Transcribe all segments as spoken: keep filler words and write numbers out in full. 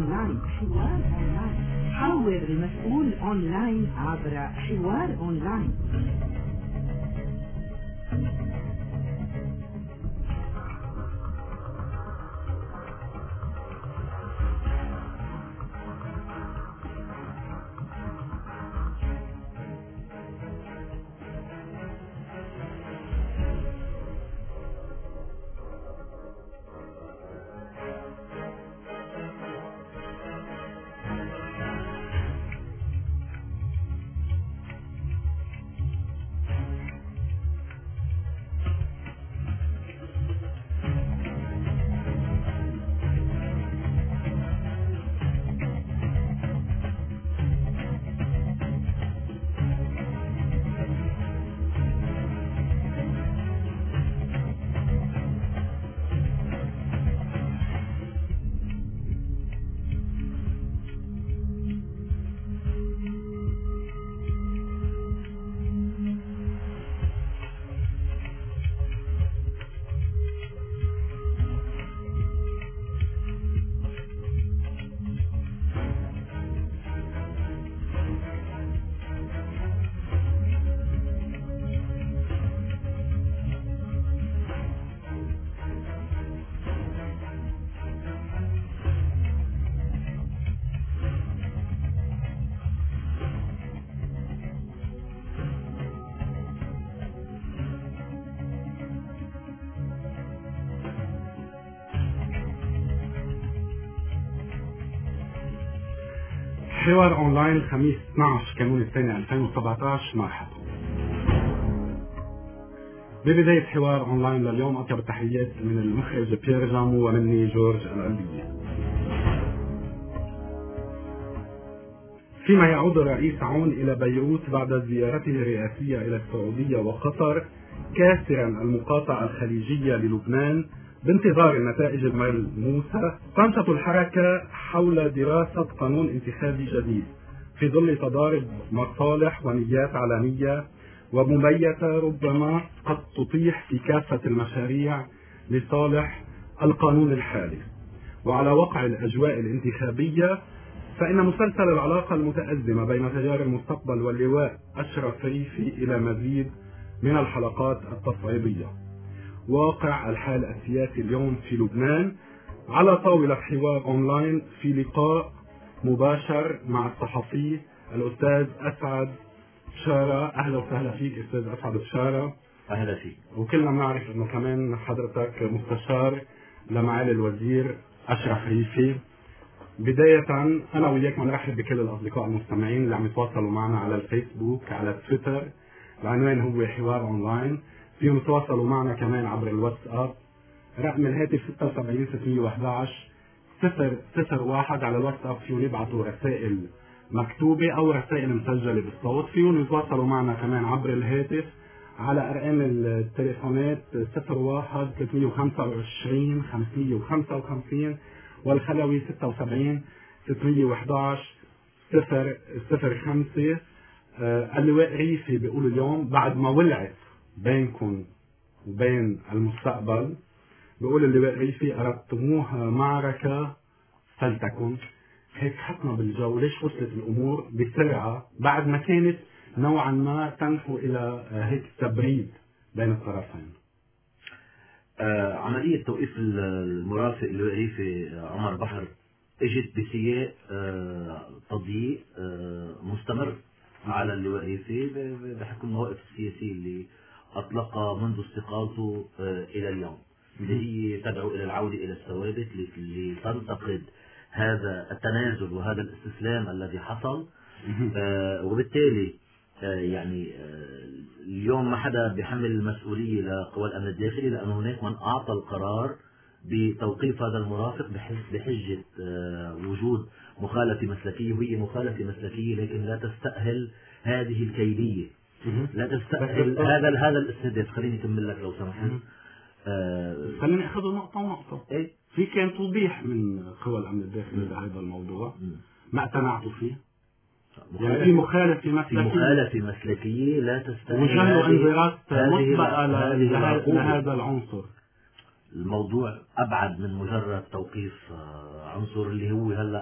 أونلاين. حوار أونلاين. حاور المسؤول أونلاين عبر حوار أونلاين. حوار أونلاين خميس اثني عشر كانون الثاني ألفين وسبعة عشر. مرحبا. ببداية حوار أونلاين لليوم أطيب التحيات من المخرج بيير جامو ومني جورج القلبية. فيما يعود الرئيس عون إلى بيروت بعد زيارته الرئاسية إلى السعودية وقطر كاسرا المقاطعة الخليجية للبنان بانتظار النتائج الملموسة، تنشط الحركة حول دراسة قانون انتخابي جديد في ظل تضارب مصالح ونيات علنية ومبيتة ربما قد تطيح في كافة المشاريع لصالح القانون الحالي. وعلى وقع الأجواء الانتخابية، فإن مسلسل العلاقة المتأزمة بين تيار المستقبل واللواء أشرف ريفي إلى مزيد من الحلقات التصعيدية. واقع الحال السياسي اليوم في لبنان على طاولة حوار أونلاين في لقاء مباشر مع الصحفي الأستاذ أسعد بشارة. أهلا وسهلا فيك أستاذ أسعد بشارة. أهلا فيك. وكلنا نعرف أنه كمان حضرتك مستشار لمعالي الوزير أشرف ريفي. بداية أنا وياك نرحب بكل الأصدقاء المستمعين اللي عم يتواصلوا معنا على الفيسبوك، على تويتر، العنوان هو حوار أونلاين. فيهم يتواصلوا معنا كمان عبر الواتساب، رقم الهاتف ستة وسبعين ستمية وأحد عشر صفر صفر واحد. على الواتساب فيهم يبعثوا رسائل مكتوبة أو رسائل مسجلة بالصوت. فيهم يتواصلوا معنا كمان عبر الهاتف على أرقام التليفونات صفر واحد ثلاثمية وخمسة وعشرين خمسمية وخمسة وخمسين والخلوي ستة وسبعين ستمية وأحد عشر صفر صفر خمسة. آه اللواء ريفي بيقول اليوم بعد ما ولعت بينكم وبين المستقبل، بيقول اللواء ريفي أردتموها معركة فلتكن. هيك حطنا بالجو. ليش وصلت الأمور بسرعة بعد ما كانت نوعا ما تنحو إلى هيك تبريد بين الطرفين؟ آه عملية توقيف المرافق اللواء ريفي عمر بحر اجت بسياق آه تضييق آه مستمر على اللواء ريفي بحكم المواقف السياسية اللي أطلقها منذ استقالته آه إلى اليوم، اللي هي تدعو إلى العودة إلى الثوابت اللي تنتقد هذا التنازل وهذا الاستسلام الذي حصل. آه وبالتالي آه يعني آه اليوم ما حدا بيحمل المسؤولية لقوى الأمن الداخلي، لأن هناك من أعطى القرار بتوقيف هذا المرافق بحجة آه وجود مخالفة مسلكية، وهي مخالفة مسلكية لكن لا تستأهل هذه الكيدية، لا تستأهل هذا هذا الاستهداف. خليني أكمل لك لو سمحت. آه خليني أخذ نقطة ونقطة. إيه؟ في كان توضيح من قوى الأمن الداخلي لهذا الموضوع ما اقتنعتوا فيه. يعني في مخالفة مسلكية، مخالفة مسلكية لا تستأهل وجهلوا انذارات مسبقة لهذا لهذا العنصر. الموضوع أبعد من مجرد توقيف عنصر اللي هو هلأ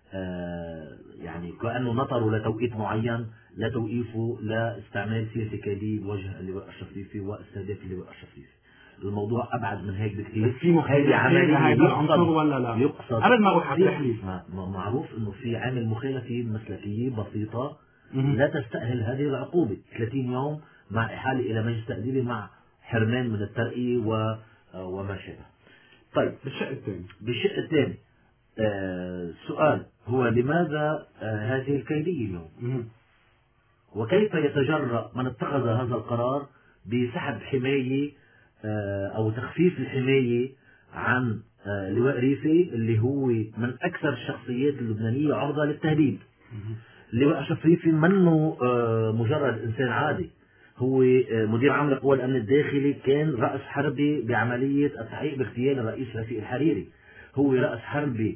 يعني كأنه نطروا لتوقيت معين، لا توقيفه لاستعمال سياسي كالي بوجه اللواء الشفريفي واستهداف اللواء الشفريفي. الموضوع أبعد من هيك بكثير. في مخالفة هذا العنصر ولا لا؟ يقصد قبل ما أروح على التحليل معروف إنه في عامل مخالفة مسلكية بسيطة لا تستأهل هذه العقوبة، ثلاثين يوم مع إحالة إلى مجلس تأديبي مع حرمان من الترقية و وما شابه. طيب بالشق الثاني بالشق الثاني آه سؤال هو لماذا آه هذه الكيدية اليوم؟ وكيف يتجرأ من اتخذ هذا القرار بسحب حماية آه أو تخفيف الحماية عن آه لواء ريفي اللي هو من أكثر الشخصيات اللبنانية عرضة للتهديد. لواء شفريفي منه آه مجرد إنسان عادي، هو مدير عام لقوى الأمن الداخلي، كان رأس حربي بعملية التحقيق باغتيال الرئيس رفيق الحريري، هو رأس حربي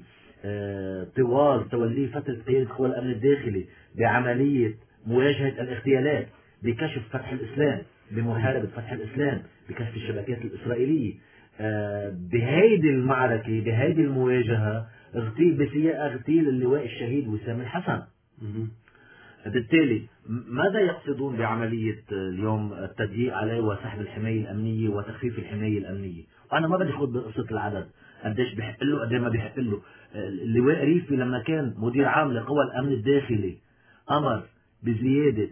طوال توليه فترة قيادة قوى الأمن الداخلي بعملية مواجهة الاغتيالات، بكشف فتح الإسلام، بمحاربة فتح الإسلام، بكشف الشبكات الإسرائيلية. بهيدي المعركة بهيدي المواجهة اغتيل بسياق اغتيل اللواء الشهيد وسام الحسن. بالتالي ماذا يقصدون بعملية اليوم التضييق عليه وسحب الحماية الأمنية وتخفيف الحماية الأمنية؟ أنا ما بدي أخوض بقصة العدد قديش بيحق له قديش ما بيحق له. اللواء ريفي لما كان مدير عام لقوى الأمن الداخلي أمر بزيادة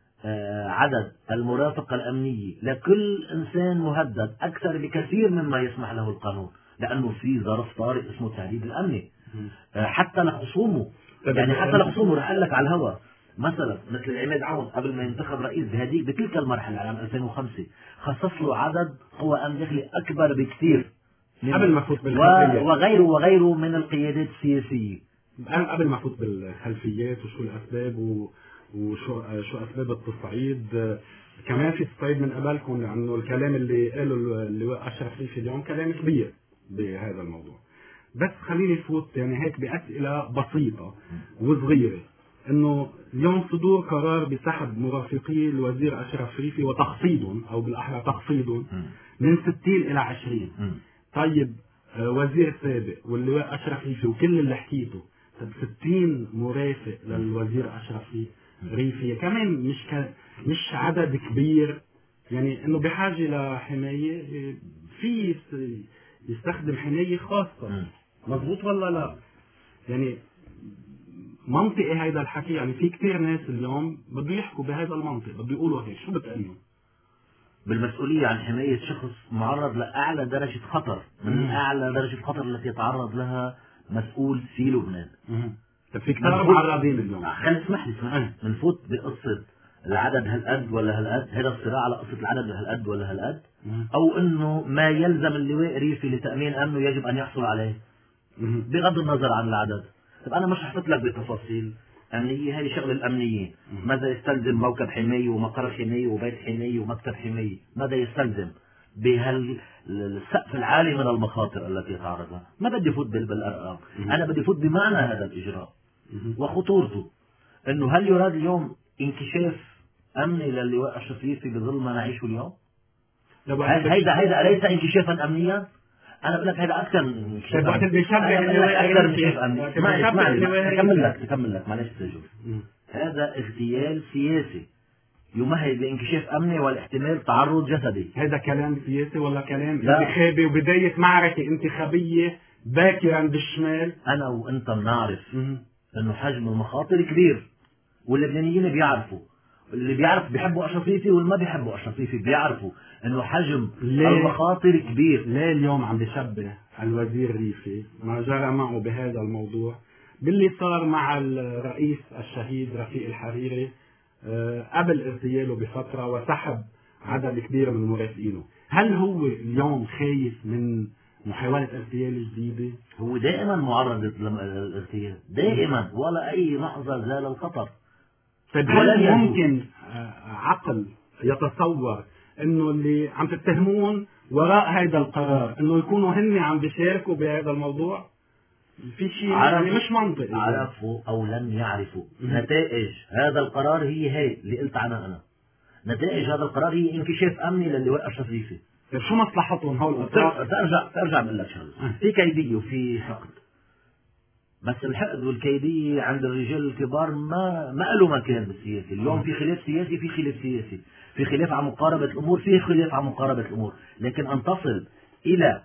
عدد المرافقة الأمنية لكل إنسان مهدد أكثر بكثير مما يسمح له القانون، لأنه في ظرف طارئ اسمه التهديد الأمني حتى لخصومه. يعني حتى لخصومه رح أقول لك على الهواء مثلا مثل عماد عون قبل ما ينتخب رئيس بهديك بتلك المرحلة عام ألفين وخمسة خصص له عدد قوى أمن داخلي أكبر بكثير قبل ما فوت بالخلفيات وغيره وغيره من القيادات السياسية. قبل ما فوت بالخلفيات وشو الأسباب و... وشو شو أسباب التصعيد، كمان في تصعيد من قبلكم لأنه الكلام اللي قاله اللواء أشرف ريفي اليوم كلام كبير بهذا الموضوع. بس خليني فوت يعني هيك بأسئلة بسيطة وصغيرة، إنه اليوم صدور قرار بسحب مرافقي الوزير أشرف ريفي وتخفيضهم أو بالأحرى تخفيضهم من ستين إلى عشرين. طيب وزير سابق واللواء أشرف ريفي وكل اللي حكيته، طب ستين مرافق للوزير أشرف ريفي كمان مش ك... مش عدد كبير، يعني إنه بحاجة لحماية في يستخدم حماية خاصة. مضبوط ولا لا؟ يعني منطقي هذا الحكي؟ يعني في كثير ناس اليوم بده يحكوا بهذا المنطق، بده يقولوا هيك، شو بتقولوا؟ بالمسؤولية عن حماية شخص معرض لأعلى درجة خطر من مم. أعلى درجة خطر التي يتعرض لها مسؤول في لبنان. طب في كثير معرضين اليوم. خلينا اسمح لي اسمح بنفوت بقصة العدد هالقد ولا هالقد، هذا الصراع على قصة العدد هالقد ولا هالقد، أو إنه ما يلزم اللواء ريفي لتأمين أمنه يجب أن يحصل عليه بغض النظر عن العدد. طب أنا مش هحط لك بتفاصيل أمنية، هذه شغل الأمنيين. ماذا يستلزم موكب حماية ومقر حماية وبيت حماية ومكتب حماية؟ ماذا يستلزم بهالسقف العالي من المخاطر التي يتعرض لها؟ ما بدي فوت بالأرقام، أنا بدي فوت بمعنى هذا الإجراء وخطورته. إنه هل يراد اليوم انكشاف أمني للواء أشرف ريفي بظل ما نعيشه اليوم؟ هيدا هيدا أليس انكشافا أمنيا؟ أنا بقول لك هذا أكثر من انكشاف أمني. أكثر من انكشاف أمني. اسمعني اسمعني تكمل لك تكمل لك معلش تجوز. هذا اغتيال سياسي يمهد لانكشاف أمني والاحتمال تعرض جسدي. هذا كلام سياسي ولا كلام انتخابي وبداية معركة انتخابية باكرا بالشمال؟ أنا وأنت بنعرف إنه حجم المخاطر كبير، واللبنانيين بيعرفوا، اللي بيعرف بيحبوا أشرف ريفي واللي ما بيحبوا أشرف ريفي بيعرفوا إنه حجم المخاطر كبير. ليه اليوم عم بيشبه الوزير ريفي ما جرى معه بهذا الموضوع باللي صار مع الرئيس الشهيد رفيق الحريري قبل اغتياله بفترة وسحب عدد كبير من مرافقينه؟ هل هو اليوم خايف من محاولة اغتيال جديدة؟ هو دائما معرض للاغتيال دائما، ولا أي لحظة زال الخطر. طيب هل ممكن عقل يتصور انه اللي عم تتهمون وراء هذا القرار انه يكونوا هن عم بيشاركوا بهذا الموضوع؟ في شيء يعني مش منطقي. عرفوا او لم يعرفوا نتائج هذا القرار هي هي اللي قلت عنها انا. نتائج هذا القرار هي انكشاف امني للواء أشرف ريفي طيب شو مصلحتهم هول الأطراف؟ ترجع ترجع بقول لك شغله، في كيديه وفي حقد، بس الحقد والكيديه عند الرجال الكبار ما ما له مكان بالسياسه. اليوم في خلاف سياسي، في خلاف سياسي، في خلاف عن مقاربه الامور، في خلاف عن مقاربه الامور، لكن ان تصل الى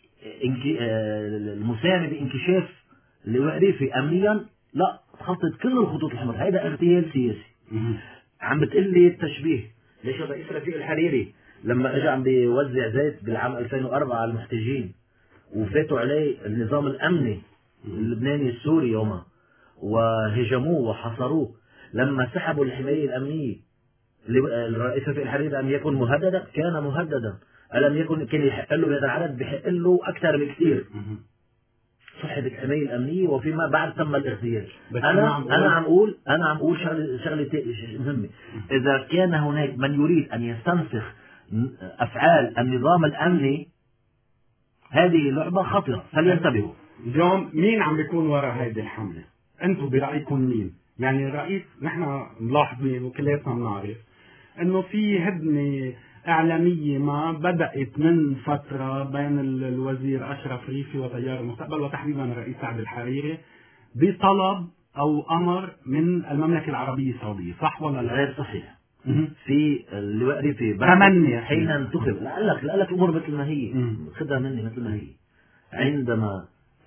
المساهمه بانكشاف اللواء ريفي امنيا، لا، تخطط كل الخطوط الحمر، هذا اغتيال سياسي. عم بتقول لي التشبيه، ليش الرئيس رفيق الحريري لما اجى عم بيوزع زيت بالعام ألفين وأربعة على المحتجين وفاتوا عليه النظام الامني اللبناني السوري يومها وهجموه وحصروه، لما سحبوا الحمايه الامنيه الرئيس رفيق الحريري لم يكن مهددا؟ كان مهددا. ألم يكن كان يحق له بهذا العدد؟ بحق له اكثر بكثير. صحة الحماية الأمنية وفيما بعد تم الاغتيال. أنا أنا عم أقول أنا عم أقول شغلة شغلة مهمة. إذا كان هناك من يريد أن يستنسخ أفعال النظام الأمني، هذه لعبة خطرة، فلينتبهوا. اليوم مين عم بيكون وراء هذه الحملة؟ أنتم برأيكم مين؟ يعني الرئيس، نحن ملاحظين وكلياتنا بنعرف إنه في هدنة إعلامية ما بدأت من فترة بين الوزير أشرف ريفي وتيار المستقبل وتحديدا الرئيس سعد الحريري بطلب أو أمر من المملكة العربية السعودية، صح ولا لا؟ غير صحيح. في اللواء ريفي تمني حين انتخب، لعلك لعلك الأمور مثل ما هي، خذها مني مثل ما هي. عندما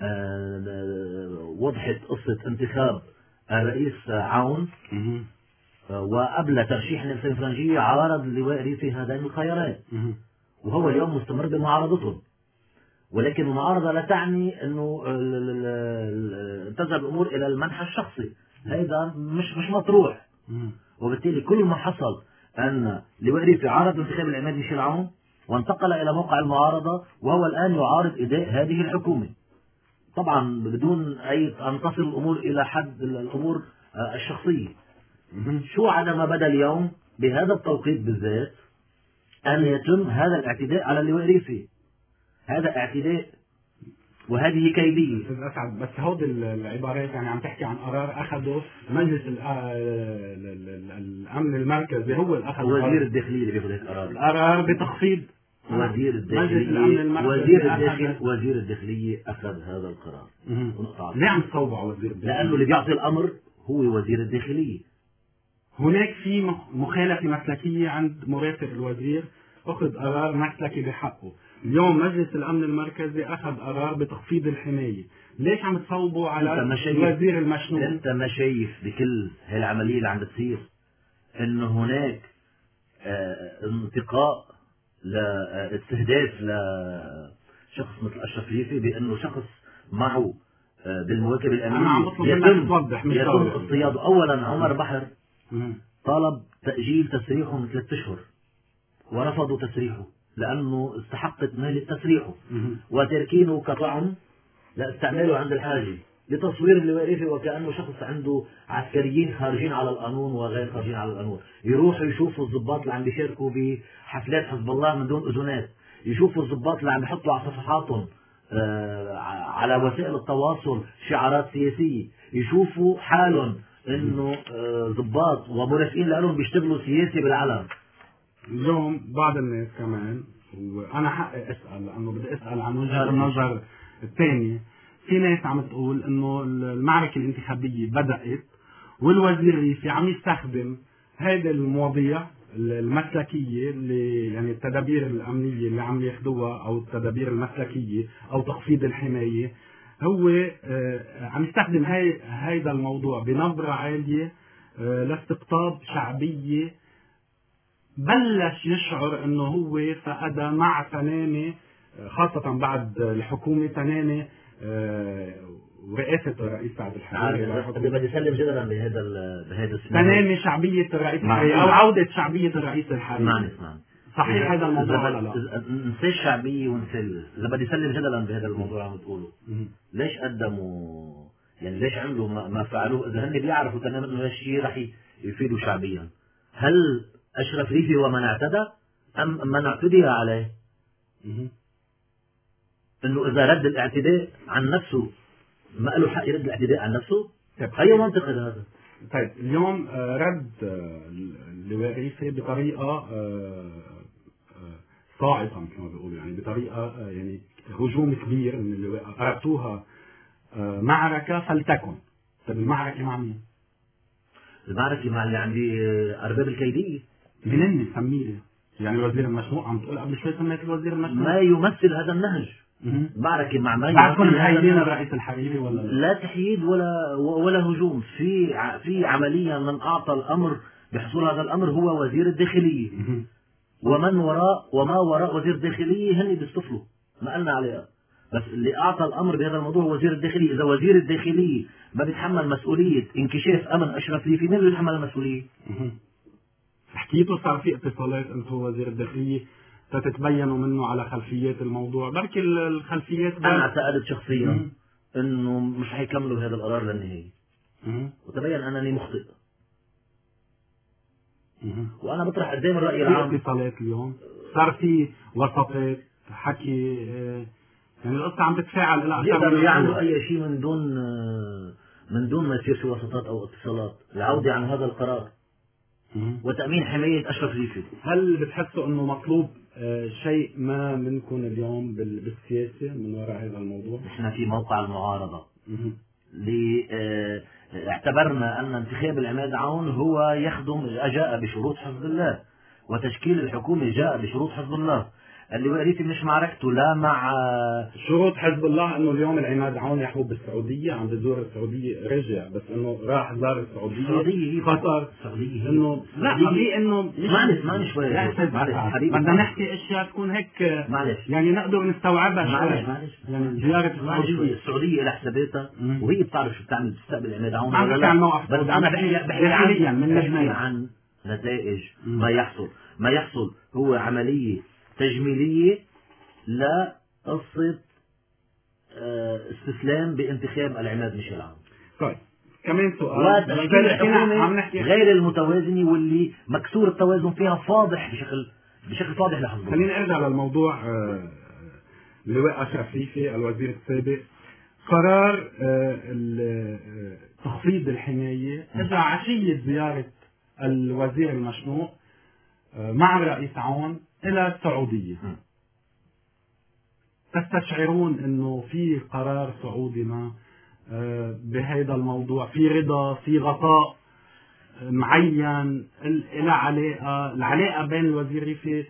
وضحت قصة انتخاب الرئيس عون وقبل ترشيح نيلسون فرنجية، عارض اللواء ريفي هذين الخيارين، وهو اليوم مستمر بمعارضتهم. ولكن المعارضة لا تعني انه تذهب الامور الى المنحى الشخصي، هذا مش مش مطروح. وبالتالي كل ما حصل ان اللواء ريفي عارض انتخاب العماد ميشيل عون وانتقل الى موقع المعارضة، وهو الان يعارض اداء هذه الحكومة، طبعا بدون اي ان تصل الامور الى حد الامور الشخصية. شو على ما بدا اليوم بهذا التوقيت بالذات أن يتم هذا الاعتداء على اللواء ريفي؟ هذا اعتداء وهذه كيدية. أستاذ أسعد، بس هودي العبارات يعني عم تحكي عن قرار أخذه مجلس الأمن المركزي، هو اللي أخذ وزير الداخلية اللي بياخذ هيك قرار. القرار بتخفيض وزير الداخلية وزير الداخلية وزير الداخلية أخذ هذا القرار. ليه عم تصوبوا على وزير الداخلية؟ لأنه اللي بيعطي الأمر هو وزير الداخلية. هناك في مخالفة مسلكية عند مرافق الوزير، أخذ قرار مسلكي بحقه. اليوم مجلس الأمن المركزي أخذ قرار بتخفيض الحماية، ليش عم تصوبوا على الوزير المشنون؟ أنت ما شايف بكل هالعملية اللي عم بتصير إنه هناك اه انتقاء لاستهداف لشخص مثل أشرف ريفي بأنه شخص معه اه بالمواكب الأمنية يتم يتم اصطياده؟ أولا عمر بحر طلب تأجيل تسريحه من ثلاثة أشهر ورفضوا تسريحه لأنه استحقت مهلة تسريحه وتركينه كطعم لاستعماله عند الحاجة لتصوير اللواء ريفي وكأنه شخص عنده عسكريين خارجين على القانون وغير خارجين على القانون. يروحوا يشوفوا الضباط اللي عم بيشاركوا بحفلات حزب الله من دون أذونات، يشوفوا الضباط اللي عم يحطوا على صفحاتهم آه على وسائل التواصل شعارات سياسية، يشوفوا حالهم انه ضباط آه ومرافقين لهم بيشتغلوا سياسي بالعلن. اليوم بعض الناس كمان، وانا حقي اسال لانه بدي اسال عن وجهه النظر الثانيه، في ناس عم تقول انه المعركه الانتخابيه بدات والوزير ريفي عم يستخدم هذه المواضيع المسلكيه اللي يعني التدابير الامنيه اللي عم ياخذوها او التدابير المسلكيه او تخفيض الحمايه، هو آه عم يستخدم هاي هيدا الموضوع بنبره عاليه آه لاستقطاب شعبيه بلش يشعر انه هو فقد مع تنامي، خاصة بعد الحكومة تنامي ورئاسة الرئيس سعد الحريري. بدي اسلم جدلا بهذا بهذا تنامي شعبية الرئيس الحريري او عودة شعبية الرئيس الحريري. اسمعني اسمعني صحيح هذا الموضوع ولا لا؟ نسي الشعبية ونسي، إذا بدي اسلم جدلا بهذا الموضوع عم تقوله، ليش قدموا يعني ليش عملوا ما فعلوه إذا هن بيعرفوا تماما انه هالشيء رح يفيدوا شعبيا؟ هل أشرف ريفي هو من اعتدى أم من اعتدي عليه؟ إنه إذا رد الاعتداء عن نفسه ما له حق يرد الاعتداء عن نفسه؟ أي منطق هذا؟ طيب اليوم رد اللواء ريفي بطريقة صاعقة مثل ما بيقولوا، يعني بطريقة يعني هجوم كبير من اللواء أردتوها معركة فلتكن. طب المعركة مع مين؟ المعركة مع اللي عندي أرباب الكيدية. منين سميه؟ يعني الوزير المشموع عم تقول قبل شوي سميت الوزير المشموع. ما يمثل هذا النهج. معركة مع ما بعدكم محايدين الرئيس الحريري ولا لا؟ لا تحييد ولا ولا هجوم. في في عمليا من أعطى الأمر بحصول هذا الأمر هو وزير الداخلية، ومن وراء وما وراء وزير الداخلية هن بيصطفلوا، ما قلنا عليها. بس اللي أعطى الأمر بهذا الموضوع هو وزير الداخلية. إذا وزير الداخلية ما بيتحمل مسؤولية انكشاف أمن أشرف ريفي، مين اللي بيتحمل المسؤولية؟ حكيتوا صار في اتصالات أنتم وزير الداخلية تتبينوا منه على خلفيات الموضوع؟ بركي الخلفيات أنا اعتقدت شخصيا إنه مش حيكملوا هذا القرار للنهاية، وتبين أنني مخطئ. وأنا بطرح قدام الرأي العام. في اتصالات اليوم صار في وسطات حكي، يعني القصة عم تتفاعل إلى يقدروا يعملوا أي شيء من دون من دون ما يصير في وسطات أو اتصالات. العودة عن هذا القرار وتأمين حماية أشرف ريفي. هل بتحسوا إنه مطلوب شيء ما منكم اليوم بالسياسة من وراء هذا الموضوع؟ نحن في موقع المعارضة اللي اعتبرنا أن انتخاب العماد عون هو يخدم جاء بشروط حزب الله، وتشكيل الحكومة جاء بشروط حزب الله. اللواء ريفي مش معركته لا مع شروط حزب الله. انه اليوم العماد عون يحوب بالسعوديه، عم بزور السعوديه، رجع بس انه راح زار السعوديه. السعوديه خطر السعوديه انه لا قبليه انه معلش معلش شوي حبيبي، بدنا نحكي اشياء تكون هيك معلش يعني نقدر نستوعبها شوي. معلش معلش يعني زياره السعوديه السعوديه لها حساباتها، وهي بتعرف شو بتعمل تستقبل عماد عون ولا لا. بس انا بحكي بحكي عن بحكي عن نتائج ما يحصل. ما يحصل هو عمليه تجميليه لا قصة استسلام بانتخاب العماد ميشيل عون. طيب كمان سؤال. وتشكيل الحكومة غير المتوازنة واللي مكسور التوازن فيها فاضح بشكل بشكل فاضح لحظة. خلينا ارجع للموضوع. اللواء أشرف ريفي الوزير السابق قرار تخفيض الحماية اجى عشية زيارة الوزير المشموع مع الرئيس عون إلى السعودية. تستشعرون انه في قرار سعودي ما بهذا الموضوع، في رضا، في غطاء معين له علاقه، العلاقه بين الوزير ريفي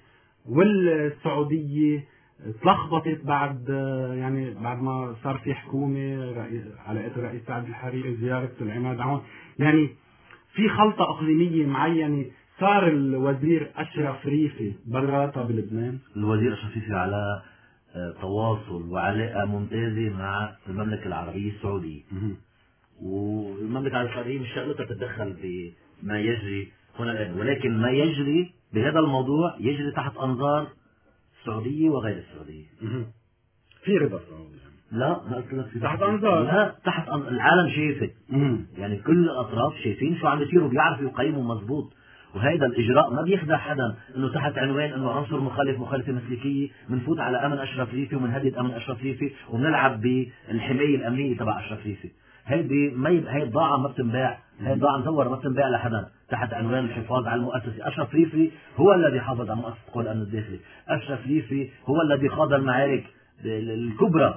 والسعوديه تلخبطت بعد يعني بعد ما صار في حكومه علاقه الرئيس سعد الحريري، زياره العماد عون، يعني في خلطه اقليميه معينه. صار الوزير اشرف ريفي براته بلبنان. الوزير اشرف ريفي على تواصل وعلاقة ممتازة مع المملكة العربية السعودية، والمملكة العربية السعودية مش شغلتها تتدخل بما يجري هنا الآن، ولكن ما يجري بهذا الموضوع يجري تحت أنظار السعودية وغير السعودية. في رضا سعودي؟ لا ما قلت لك في تحت أنظار. لا تحت أن... العالم شايفه، يعني كل الأطراف شايفين شو عم بيصيروا، بيعرفوا يقيموا مظبوط. وهذا الإجراء ما بيخدع حدا، إنه تحت عنوان إنه عنصر مخالف مخالفة مسلكية بنفوت على أمن أشرف ريفي ومنهدد أمن أشرف ريفي وبنلعب بالحماية الأمنية تبع أشرف ريفي. هيدي ما يب... هي بضاعة ما بتنباع، هي بضاعة مزورة ما بتنباع لحدا تحت عنوان الحفاظ على المؤسسة. أشرف ريفي هو الذي حافظ على مؤسسة قوى الأمن الداخلي، أشرف ريفي هو الذي خاض المعارك الكبرى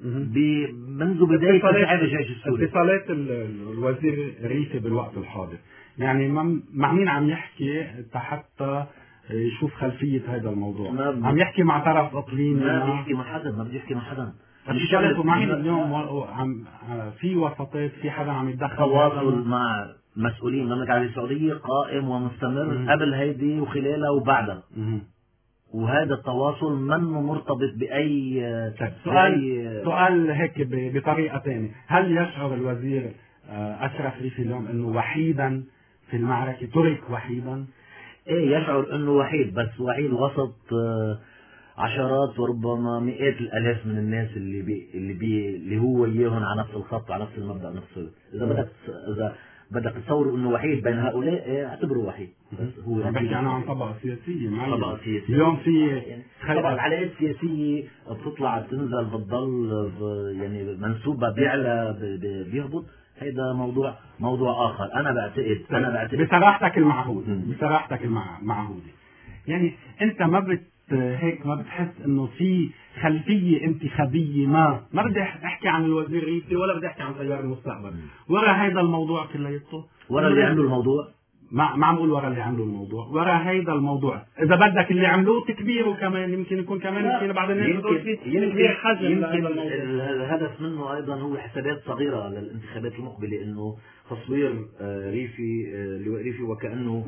منذ بداية تشعيب الجيش السوري. اتصالات الوزير ريفي بالوقت الحاضر يعني مع مين عم يحكي حتى يشوف خلفية هذا الموضوع؟ عم يحكي مع طرف اقليمي؟ ما بيحكي مع حدا، ما بيحكي مع حدا. اتصالات مع مين اليوم؟ عم في وسطات، في حدا عم يتدخل؟ تواصل مع مسؤولين المملكة العربية السعودية قائم ومستمر قبل هيدي وخلالها وبعدها. وهذا التواصل منه مرتبط بأي سؤال سؤال هيك بطريقة ثانية. هل يشعر الوزير أشرف ريفي اليوم أنه وحيدا في المعركة، ترك وحيدا؟ ايه يشعر أنه وحيد، بس وحيد وسط عشرات وربما مئات الآلاف من الناس اللي بي اللي بي اللي هو إياهم على نفس الخط، على نفس المبدأ، نفس إذا بدك إذا بدك تصور انه وحيد بين هؤلاء اعتبره وحيد. بس هو بحكي انا عن طبقه سياسيه. طبقه سياسيه اليوم في طبعا العلاقات السياسيه بتطلع بتنزل بتضل يعني منسوبه بيعلى بيهبط. هذا موضوع موضوع اخر. انا بعتقد انا بعتقد بصراحتك المعهود بصراحتك المعهوده يعني انت ما هيك ما بتحس انه في خلفيه انتخابيه؟ ما ما بدي احكي عن الوزير ريفي ولا بدي احكي عن تيار المستقبل، ورا هيدا الموضوع كلياته، ورا اللي عملوا الموضوع، ما ما عم بقول ورا اللي عملوا الموضوع، ورا هيدا الموضوع اذا بدك اللي عملوه تكبيره كمان، يمكن يكون كمان يمكن بعد الناس يمكن في يمكن حجم يمكن الهدف منه ايضا هو حسابات صغيره للانتخابات المقبله، انه تصوير ريفي اللواء ريفي وكانه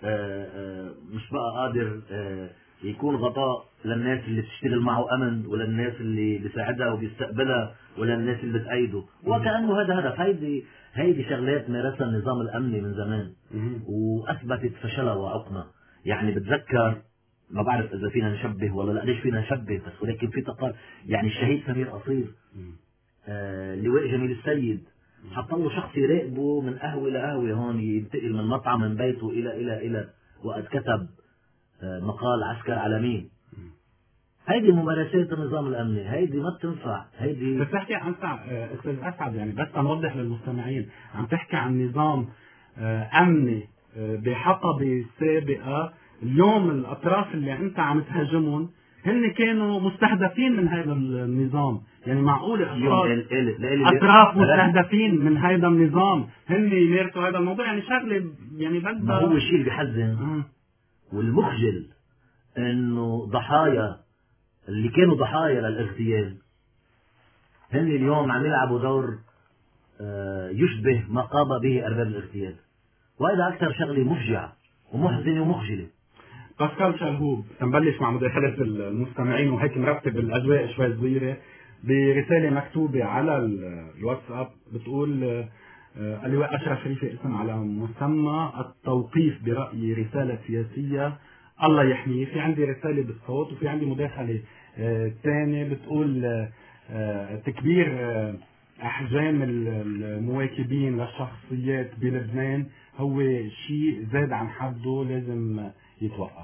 مش بقى قادر يكون غطاء للناس اللي بتشتغل معه امن، وللناس اللي بيساعدها وبيستقبلها، وللناس اللي بتأيده، وكانه هذا هدف. هيدي هيدي شغلات مارسها النظام الامني من زمان واثبتت فشلها وعقمها. يعني بتذكر، ما بعرف اذا فينا نشبه ولا لا، ليش فينا نشبه بس، ولكن في تقار يعني الشهيد سمير قصير، آه اللواء جميل السيد، حط له شخص يراقبه من قهوه لقهوه، هون ينتقل من مطعم من بيته الى الى الى وقد كتب آه مقال عسكر على مين. هيدي ممارسات النظام الامني، هيدي ما بتنفع. هيدي بس تحكي عن استاذ اسعد، يعني بس نوضح للمستمعين، عم تحكي عن نظام امني بحقبه سابقه. اليوم الاطراف اللي انت عم تهاجمهم هن كانوا مستهدفين من هذا النظام، يعني معقول اطراف مستهدفين من هذا النظام هن يمارسوا هذا الموضوع؟ يعني شغله يعني بدها، ما هو الشيء اللي بيحزن والمخجل انه ضحايا اللي كانوا ضحايا للاغتيال هن اليوم عم يلعبوا دور يشبه ما قام به ارباب الاغتيال، وهذا اكثر شغله مفجعه ومحزنه ومخجله. باسكال شلهوب، نبلش مع مداخلة المستمعين وهيك مرتب الاجواء شوي صغيره. برساله مكتوبه على الواتساب بتقول اللواء اشرف ريفي اسم على مسمى التوقيف برايي رساله سياسيه الله يحميه. في عندي رساله بالصوت وفي عندي مداخله ثانيه بتقول تكبير احجام المواكبين للشخصيات بلبنان هو شيء زاد عن حده، لازم يتوقف.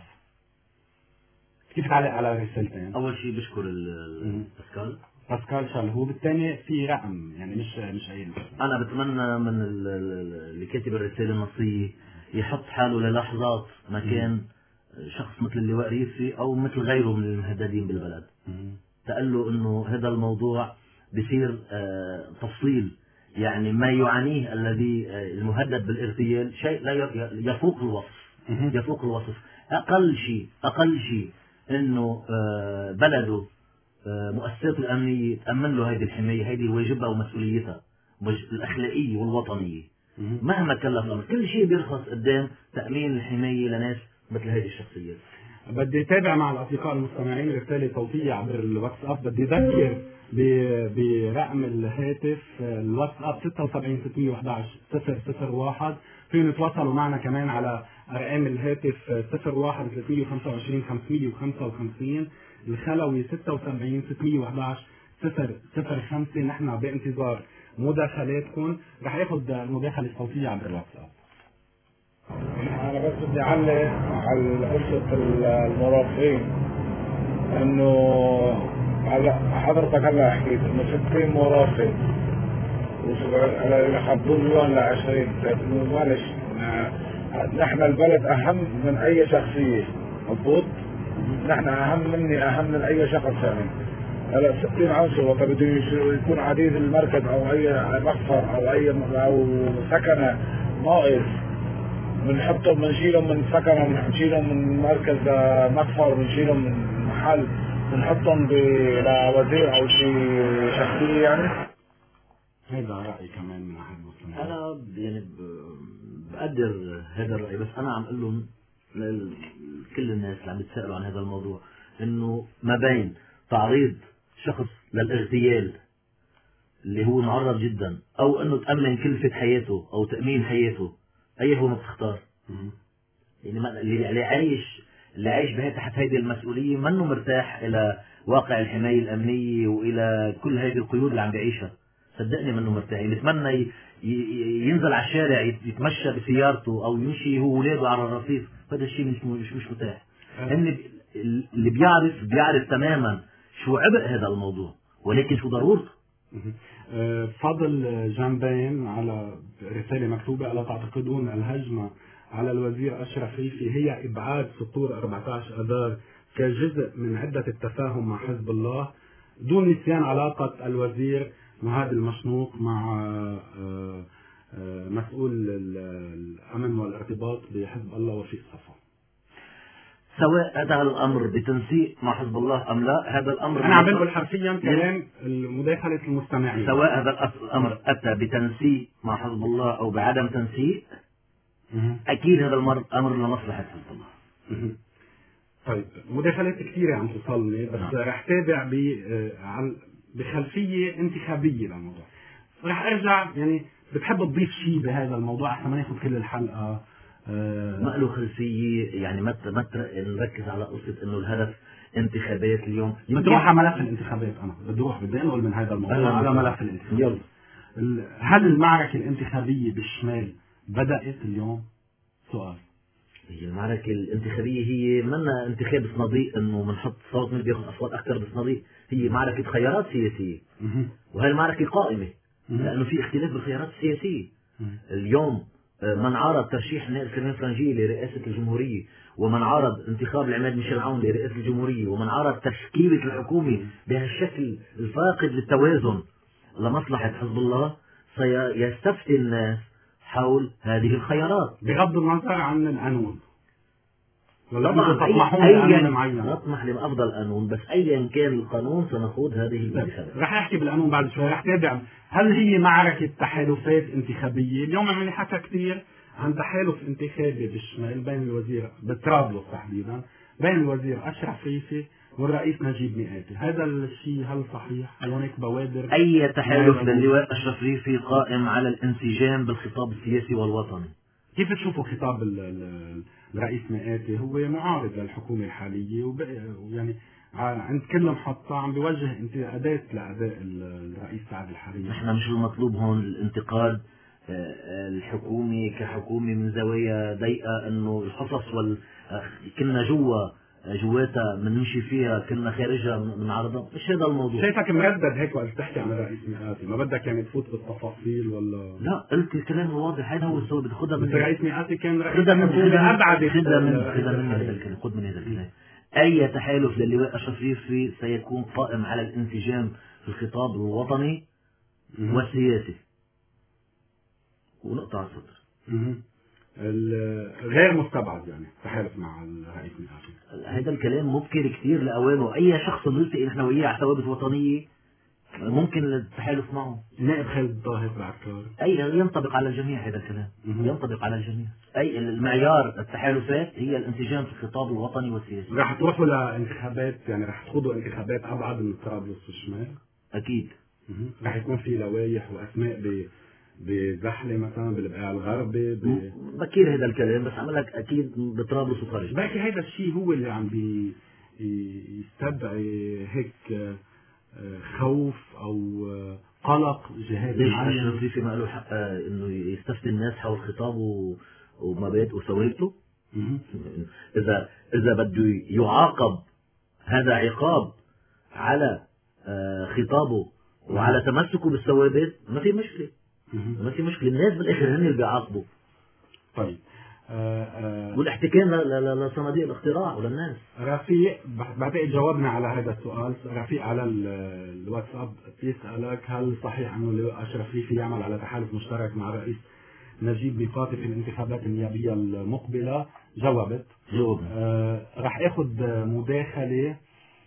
كيف تعلق على رسالتين؟ اول شيء بشكر باسكال باسكال شلهوب، الثاني في رقم يعني مش مش قايل. انا بتمنى من اللي كاتب الرساله النصيه يحط حاله للحظات مكان شخص مثل اللواء ريفي او مثل غيره من المهددين بالبلد، تقال له انه هذا الموضوع بصير آه تفصيل. يعني ما يعانيه الذي آه المهدد بالاغتيال شيء لا يفوق الوصف، يفوق الوصف. اقل شيء اقل شيء انه آه بلده آه مؤسساته الامنيه تامن له هذه الحمايه، هذه واجبها ومسؤوليتها الاخلاقيه والوطنيه. مهما كلف الامر كل شيء بيرخص قدام تامين الحمايه لناس مثل هذه الشخصيات. بدي اتابع مع الاصدقاء المستمعين رساله صوتيه عبر الواتساب. بدي اذكر برقم الهاتف الواتساب ستة وسبعين ستمية وأحد عشر صفر صفر واحد. فيهم يتواصلوا معنا كمان على ارقام الهاتف صفر واحد ثلاثمية وخمسة وعشرين خمسمية وخمسة وخمسين، الخلوي ستة وسبعين ستمية وأحد عشر صفر صفر خمسة. نحن بانتظار مداخلاتكم. رح اخذ المداخله الصوتيه عبر الواتساب. أنا بس بدي أعلق على قصة المرافقين، إنه هلا حضرتك هلا حكيت إنه ستين مرافق اللي حطوا مليون لعشرين، إنه معلش نحن البلد أهم من أي شخصية، مضبوط؟ نحن أهم مني أهم من أي شخص ثاني. هلا ستين عنصر وقت بده يكون عديد المركز أو أي مخفر أو أي أو سكنة ناقص، بنحطهم بنشيلهم من سكنهم، بنشيلهم من مركز مخفر، بنشيلهم من محل، بنحطهم لوزير او شيء شخصيه. يعني هذا رايي كمان من احد المسلمين. انا يعني بقدر هذا الراي، بس انا عم اقول لهم لكل الناس اللي عم يتسالوا عن هذا الموضوع انه ما بين تعريض شخص للاغتيال اللي هو معرض جدا، او انه تامن كلفه حياته او تامين حياته، اي هو ما بتختار؟ يعني اللي عايش اللي عايش بها تحت هذه المسؤوليه منه مرتاح الى واقع الحمايه الامنيه والى كل هذه القيود اللي عم بيعيشها. صدقني منه مرتاح. بيتمنى ينزل على الشارع يتمشى بسيارته او يمشي هو واولاده على الرصيف، هذا الشيء مش مش مش متاح. ان اللي بيعرف بيعرف تماما شو عبء هذا الموضوع، ولكن شو ضرورته. فضل جنبين على رسالة مكتوبة: ألا تعتقدون الهجمة على الوزير أشرف ريفي هي إبعاد سطور أربعة عشر أذار كجزء من عدة التفاهم مع حزب الله دون نسيان علاقة الوزير مهاد المشنوق مع مسؤول الأمن والارتباط بحزب الله وفيق صفا. سواء هذا الأمر بتنسيق مع حزب الله أم لا، هذا الأمر أنا عم بقول حرفيا كلام مداخلة المستمعين. سواء هذا الأمر أتى بتنسيق مع حزب الله أو بعدم تنسيق، أكيد هذا الأمر لمصلحة حزب الله. طيب مداخلات كثيرة عم توصلني، بس نعم. رح تابع بخلفية انتخابية للموضوع. رح أرجع يعني بتحب تضيف شيء بهذا الموضوع عشان ما ناخذ كل الحلقة؟ أه ما له خلفية، يعني ما ما نركز على قصة إنه الهدف انتخابات اليوم. بدي أروح على ملف الانتخابات. أنا بدي أروح بدي أنقل من هذا الموضوع على ملف الانتخابات. هل المعركة الانتخابية بالشمال بدأت اليوم؟ سؤال. هي المعركة الانتخابية هي منا انتخاب صناديق انه بنحط صوت مين بياخذ اصوات اكثر بالصناديق، هي معركة خيارات سياسية، وهي المعركة قائمة لانه في اختلاف بالخيارات السياسية. اليوم من عارض ترشيح النائب سليمان فرنجية لرئاسة الجمهورية، ومن عارض انتخاب العماد ميشيل عون لرئاسة الجمهورية، ومن عارض تشكيلة الحكومة بهالشكل الفاقد للتوازن لمصلحة حزب الله، سيستفتي الناس حول هذه الخيارات بغض النظر عن القانون. طبعا أي نطمح لأفضل قانون، بس أيا كان القانون سنخوض هذه الانتخابات. رح أحكي بالقانون بعد شوي. رح تابع هل هي معركة تحالفات انتخابية؟ اليوم عم نحكي كثير عن تحالف انتخابي بالشمال بين الوزير بطرابلس تحديدا بين الوزير أشرف ريفي والرئيس نجيب مئاتي. هذا الشيء هل صحيح؟ هل هناك بوادر؟ أي تحالف للواء أشرف ريفي قائم على الانسجام بالخطاب السياسي والوطني. كيف تشوفوا خطاب الرئيس مئاتي؟ هو معارض للحكومة الحالية ويعني عند كل محطة عم بيوجه انتقادات لأداء الرئيس سعد الحريري. نحن مش المطلوب هون الانتقاد الحكومة كحكومة من زوايا ضيقة، انه الحصص وال كنا جوا جواتها بنمشي فيها كنا خارجها بنعرضها، مش هذا الموضوع. شايفك مردد هيك وقت تحكي عن الرئيس مئاتي، ما بدك يعني تفوت بالتفاصيل ولا؟ لا قلت الكلام الواضح، هذا هو السبب. خدها من الرئيس مئاتي كان رئيس خدها من خدها ابعد خدها من خدها من هذا الكلام خد من هذا الكلام. اي تحالف للواء أشرف ريفي سيكون قائم على الانسجام في الخطاب الوطني والسياسي. ونقطع السطر. غير مستبعد يعني تحالف مع الرئيس مئاتي. هذا الكلام مبكر كثير لاوانه. اي شخص نلتقي نحن وياه على ثوابت وطنيه ممكن التحالف معه. نائب خالد طاهر بعكار اي ينطبق على الجميع هذا الكلام. ينطبق على الجميع. اي المعيار التحالفات هي الانسجام في الخطاب الوطني والسياسي. راح تروحوا لانتخابات يعني راح تخوضوا انتخابات ابعد من طرابلس والشمال؟ اكيد. راح يكون في لوائح واسماء ب بزحلة مثلا بالبقاع الغربي ب... بكير هذا الكلام، بس عمل لك اكيد بطرابلس وخارج. باقي هذا الشيء هو اللي عم بي يستدعي هيك خوف او قلق جهات معين. أشرف ريفي ما له حق انه يستفتي الناس حول خطابه ومبادئه وثوابته؟ اذا اذا بده يعاقب هذا عقاب على خطابه وعلى تمسكه بالثوابت ما في مشكله. ما في مشكله، الناس بالاخر هن اللي بيعاقبوا. طيب آه آه والاحتكام لصناديق الاقتراع وللناس. رفيق بعتقد جاوبنا على هذا السؤال. رفيق على الواتساب بيسألك هل صحيح انه أشرف ريفي يعمل على تحالف مشترك مع الرئيس نجيب ميقاتي في الانتخابات النيابية المقبلة؟ جاوبت جاوبنا. آه رح اخذ مداخلة.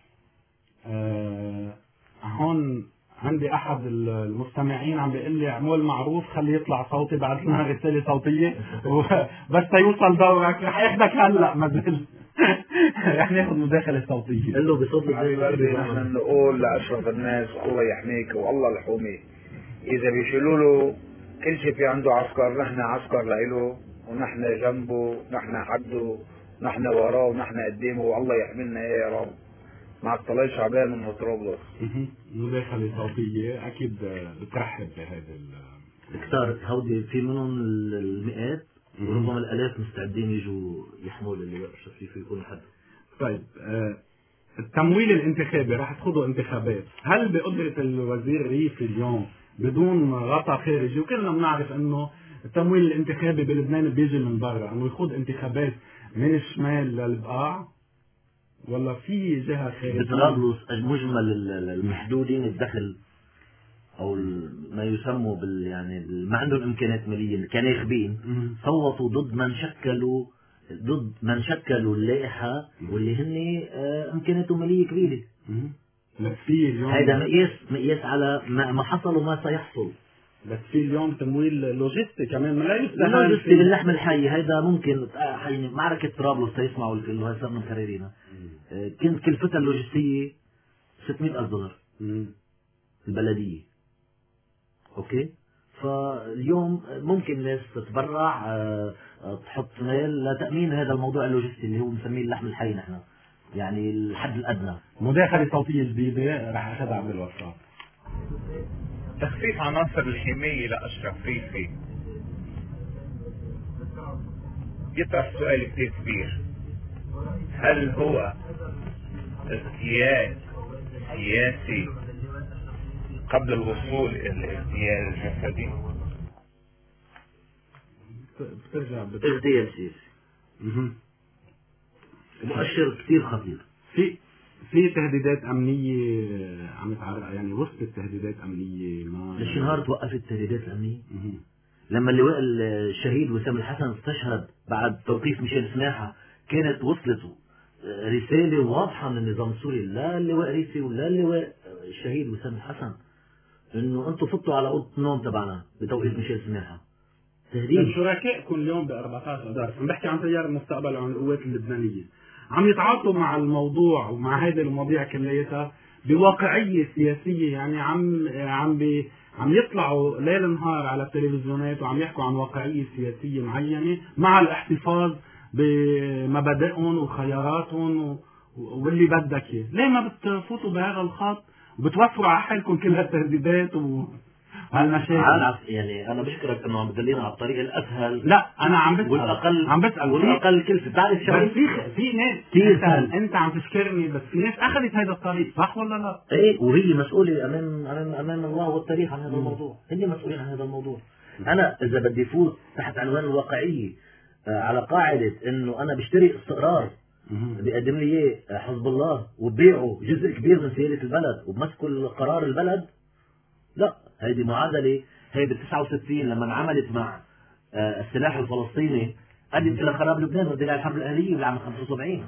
آه هون عندي احد المستمعين عم بيقول لي اعمل معروف خليه يطلع صوتي، بعد لنا رساله صوتيه بس تيوصل دورك رح اخذك هلا ما زلت رح ناخذ مداخله صوتيه. قل له بصوت حبيبي نحن نقول لاشرف الناس الله يحميك والله الحومي، اذا بيشيلوا له كل شيء في عنده عسكر، نحن عسكر لإله ونحن جنبه، نحن حده، نحن وراه ونحن قدامه، والله يحملنا اياه يا رب. مع الطلال شعبان من طرابلس. مداخلة صوتية أكيد بترحب بهذا كثار هودي في منهم المئات وربما الآلاف مستعدين يجوا يحموا اللواء أشرف ريفي يكون حد. طيب آه التمويل الانتخابي راح تخوضوا انتخابات، هل بقدرة الوزير ريفي اليوم بدون غطاء خارجي، وكلنا بنعرف انه التمويل الانتخابي بلبنان بيجي من برا، انه يخوض انتخابات من الشمال للبقاع ولا في جهة خارجية؟ بطرابلس مجمل المحدودين الدخل او ما يسموا بال يعني ما عندهم امكانيات ماليه كناخبين صوتوا ضد من شكلوا ضد من شكلوا اللائحه واللي هن امكانياته ماليه كبيره. بس في اليوم هذا مقياس مقياس على ما حصل وما سيحصل. بس في اليوم تمويل لوجستي كمان ما لا يستهان. لوجستي باللحم الحي هذا ممكن حي معركه طرابلس تسمعوا الكل وهي صرنا مكررينها. كانت كلفتها اللوجستيه ستمئة ألف دولار البلديه. اوكي، فاليوم ممكن الناس تتبرع تحط مال لتامين هذا الموضوع اللوجستي اللي هو بنسميه اللحم الحي نحن، يعني الحد الادنى. مداخله صوتيه جديده راح اخذها عبد الوهاب. تخفيف عناصر الحمايه لاشرف ريفي يطرح سؤال كثير كبير، هل هو اغتيال سياسي قبل الوصول الى الاغتيال الجسدي؟ بترجع بت... اغتيال سياسي. مؤشر كثير خطير. في في تهديدات امنيه عم يتعرض، يعني وصلت تهديدات امنيه ما ليش نهار توقفت التهديدات الامنيه؟ لما اللواء الشهيد وسام الحسن استشهد بعد توقيف ميشيل سماحه كانت وصلت رساله واضحه من النظام السوري لا اللواء ريفي ولا اللواء الشهيد وسام الحسن انه انتم فضتوا على اوضه النوم تبعنا بتوقيف ميشيل سماحه. تهديد. شركائكم اليوم ب أربعة عشر اذار، عم بحكي عن تيار المستقبل وعن القوات اللبنانيه، عم يتعاطوا مع الموضوع ومع هذه المواضيع كلياتها بواقعيه سياسيه، يعني عم عم بي عم يطلعوا ليل نهار على التلفزيونات وعم يحكوا عن واقعيه سياسيه معينه مع الاحتفاظ بمبادئهم وخياراتهم واللي بدك اياه. ليه ما بتفوتوا بهذا الخط وبتوفروا على حالكم كل هالتهديدات و هالمشاكل؟ يعني انا بشكرك انه عم تدلينا على الطريق الاسهل. لا انا عم بسال والاقل عم بسال والاقل كلفه. بتعرف شغله في في ناس كثير سهل، انت عم تشكرني بس في ناس اخذت هذا الطريق، صح ولا لا؟ ايه، وهي مسؤوله امام امام امام الله والتاريخ عن هذا الموضوع، هن مسؤولين عن هذا الموضوع. انا اذا بدي فوت تحت عنوان الواقعيه على قاعده انه انا بشتري استقرار بيقدم لي اياه حزب الله وببيعه جزء كبير من سياده البلد وبمسكوا قرار البلد، لا، هذه معادله. هي بال تسعة وستين لما انعملت مع السلاح الفلسطيني ادت الى خراب لبنان ودي الحرب الاهليه بالعام خمسة وسبعين.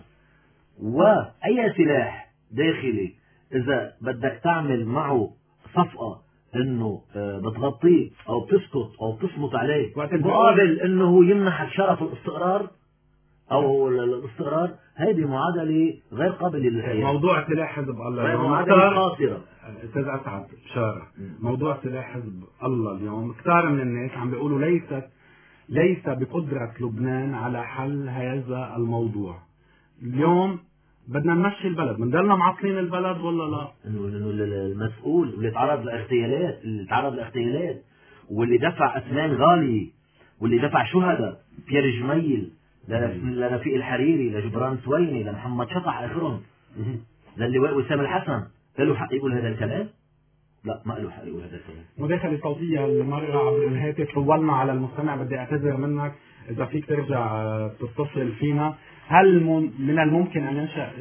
واي سلاح داخلي اذا بدك تعمل معه صفقه انه بتغطيه او بتسكت او بتصمت عليه مقابل انه يمنحك شرف الاستقرار او الاستقرار، هذه معادله غير قابله للحياه. موضوع سلاح حزب الله غير معادله قاصره. استاذ اسعد بشاره، موضوع سلاح حزب الله اليوم كثار من الناس عم بيقولوا ليست ليس بقدره لبنان على حل هذا الموضوع. اليوم بدنا نمشي البلد، بنضلنا معطلين البلد ولا لا؟ انه المسؤول اللي تعرض لاغتيالات اللي تعرض لاغتيالات واللي دفع اثمان غاليه واللي دفع شهداء بيير جميل لرفيق الحريري لجبران سويني لمحمد شطح اخرهم للواء وسام الحسن، له حق يقول هذا الكلام؟ لا، ما له حق يقول هذا الكلام. مداخله صوتيه المره عبر الهاتف، طولنا على المستمع، بدي اعتذر منك اذا فيك ترجع تتصل فينا. هل من الممكن ان ينشأ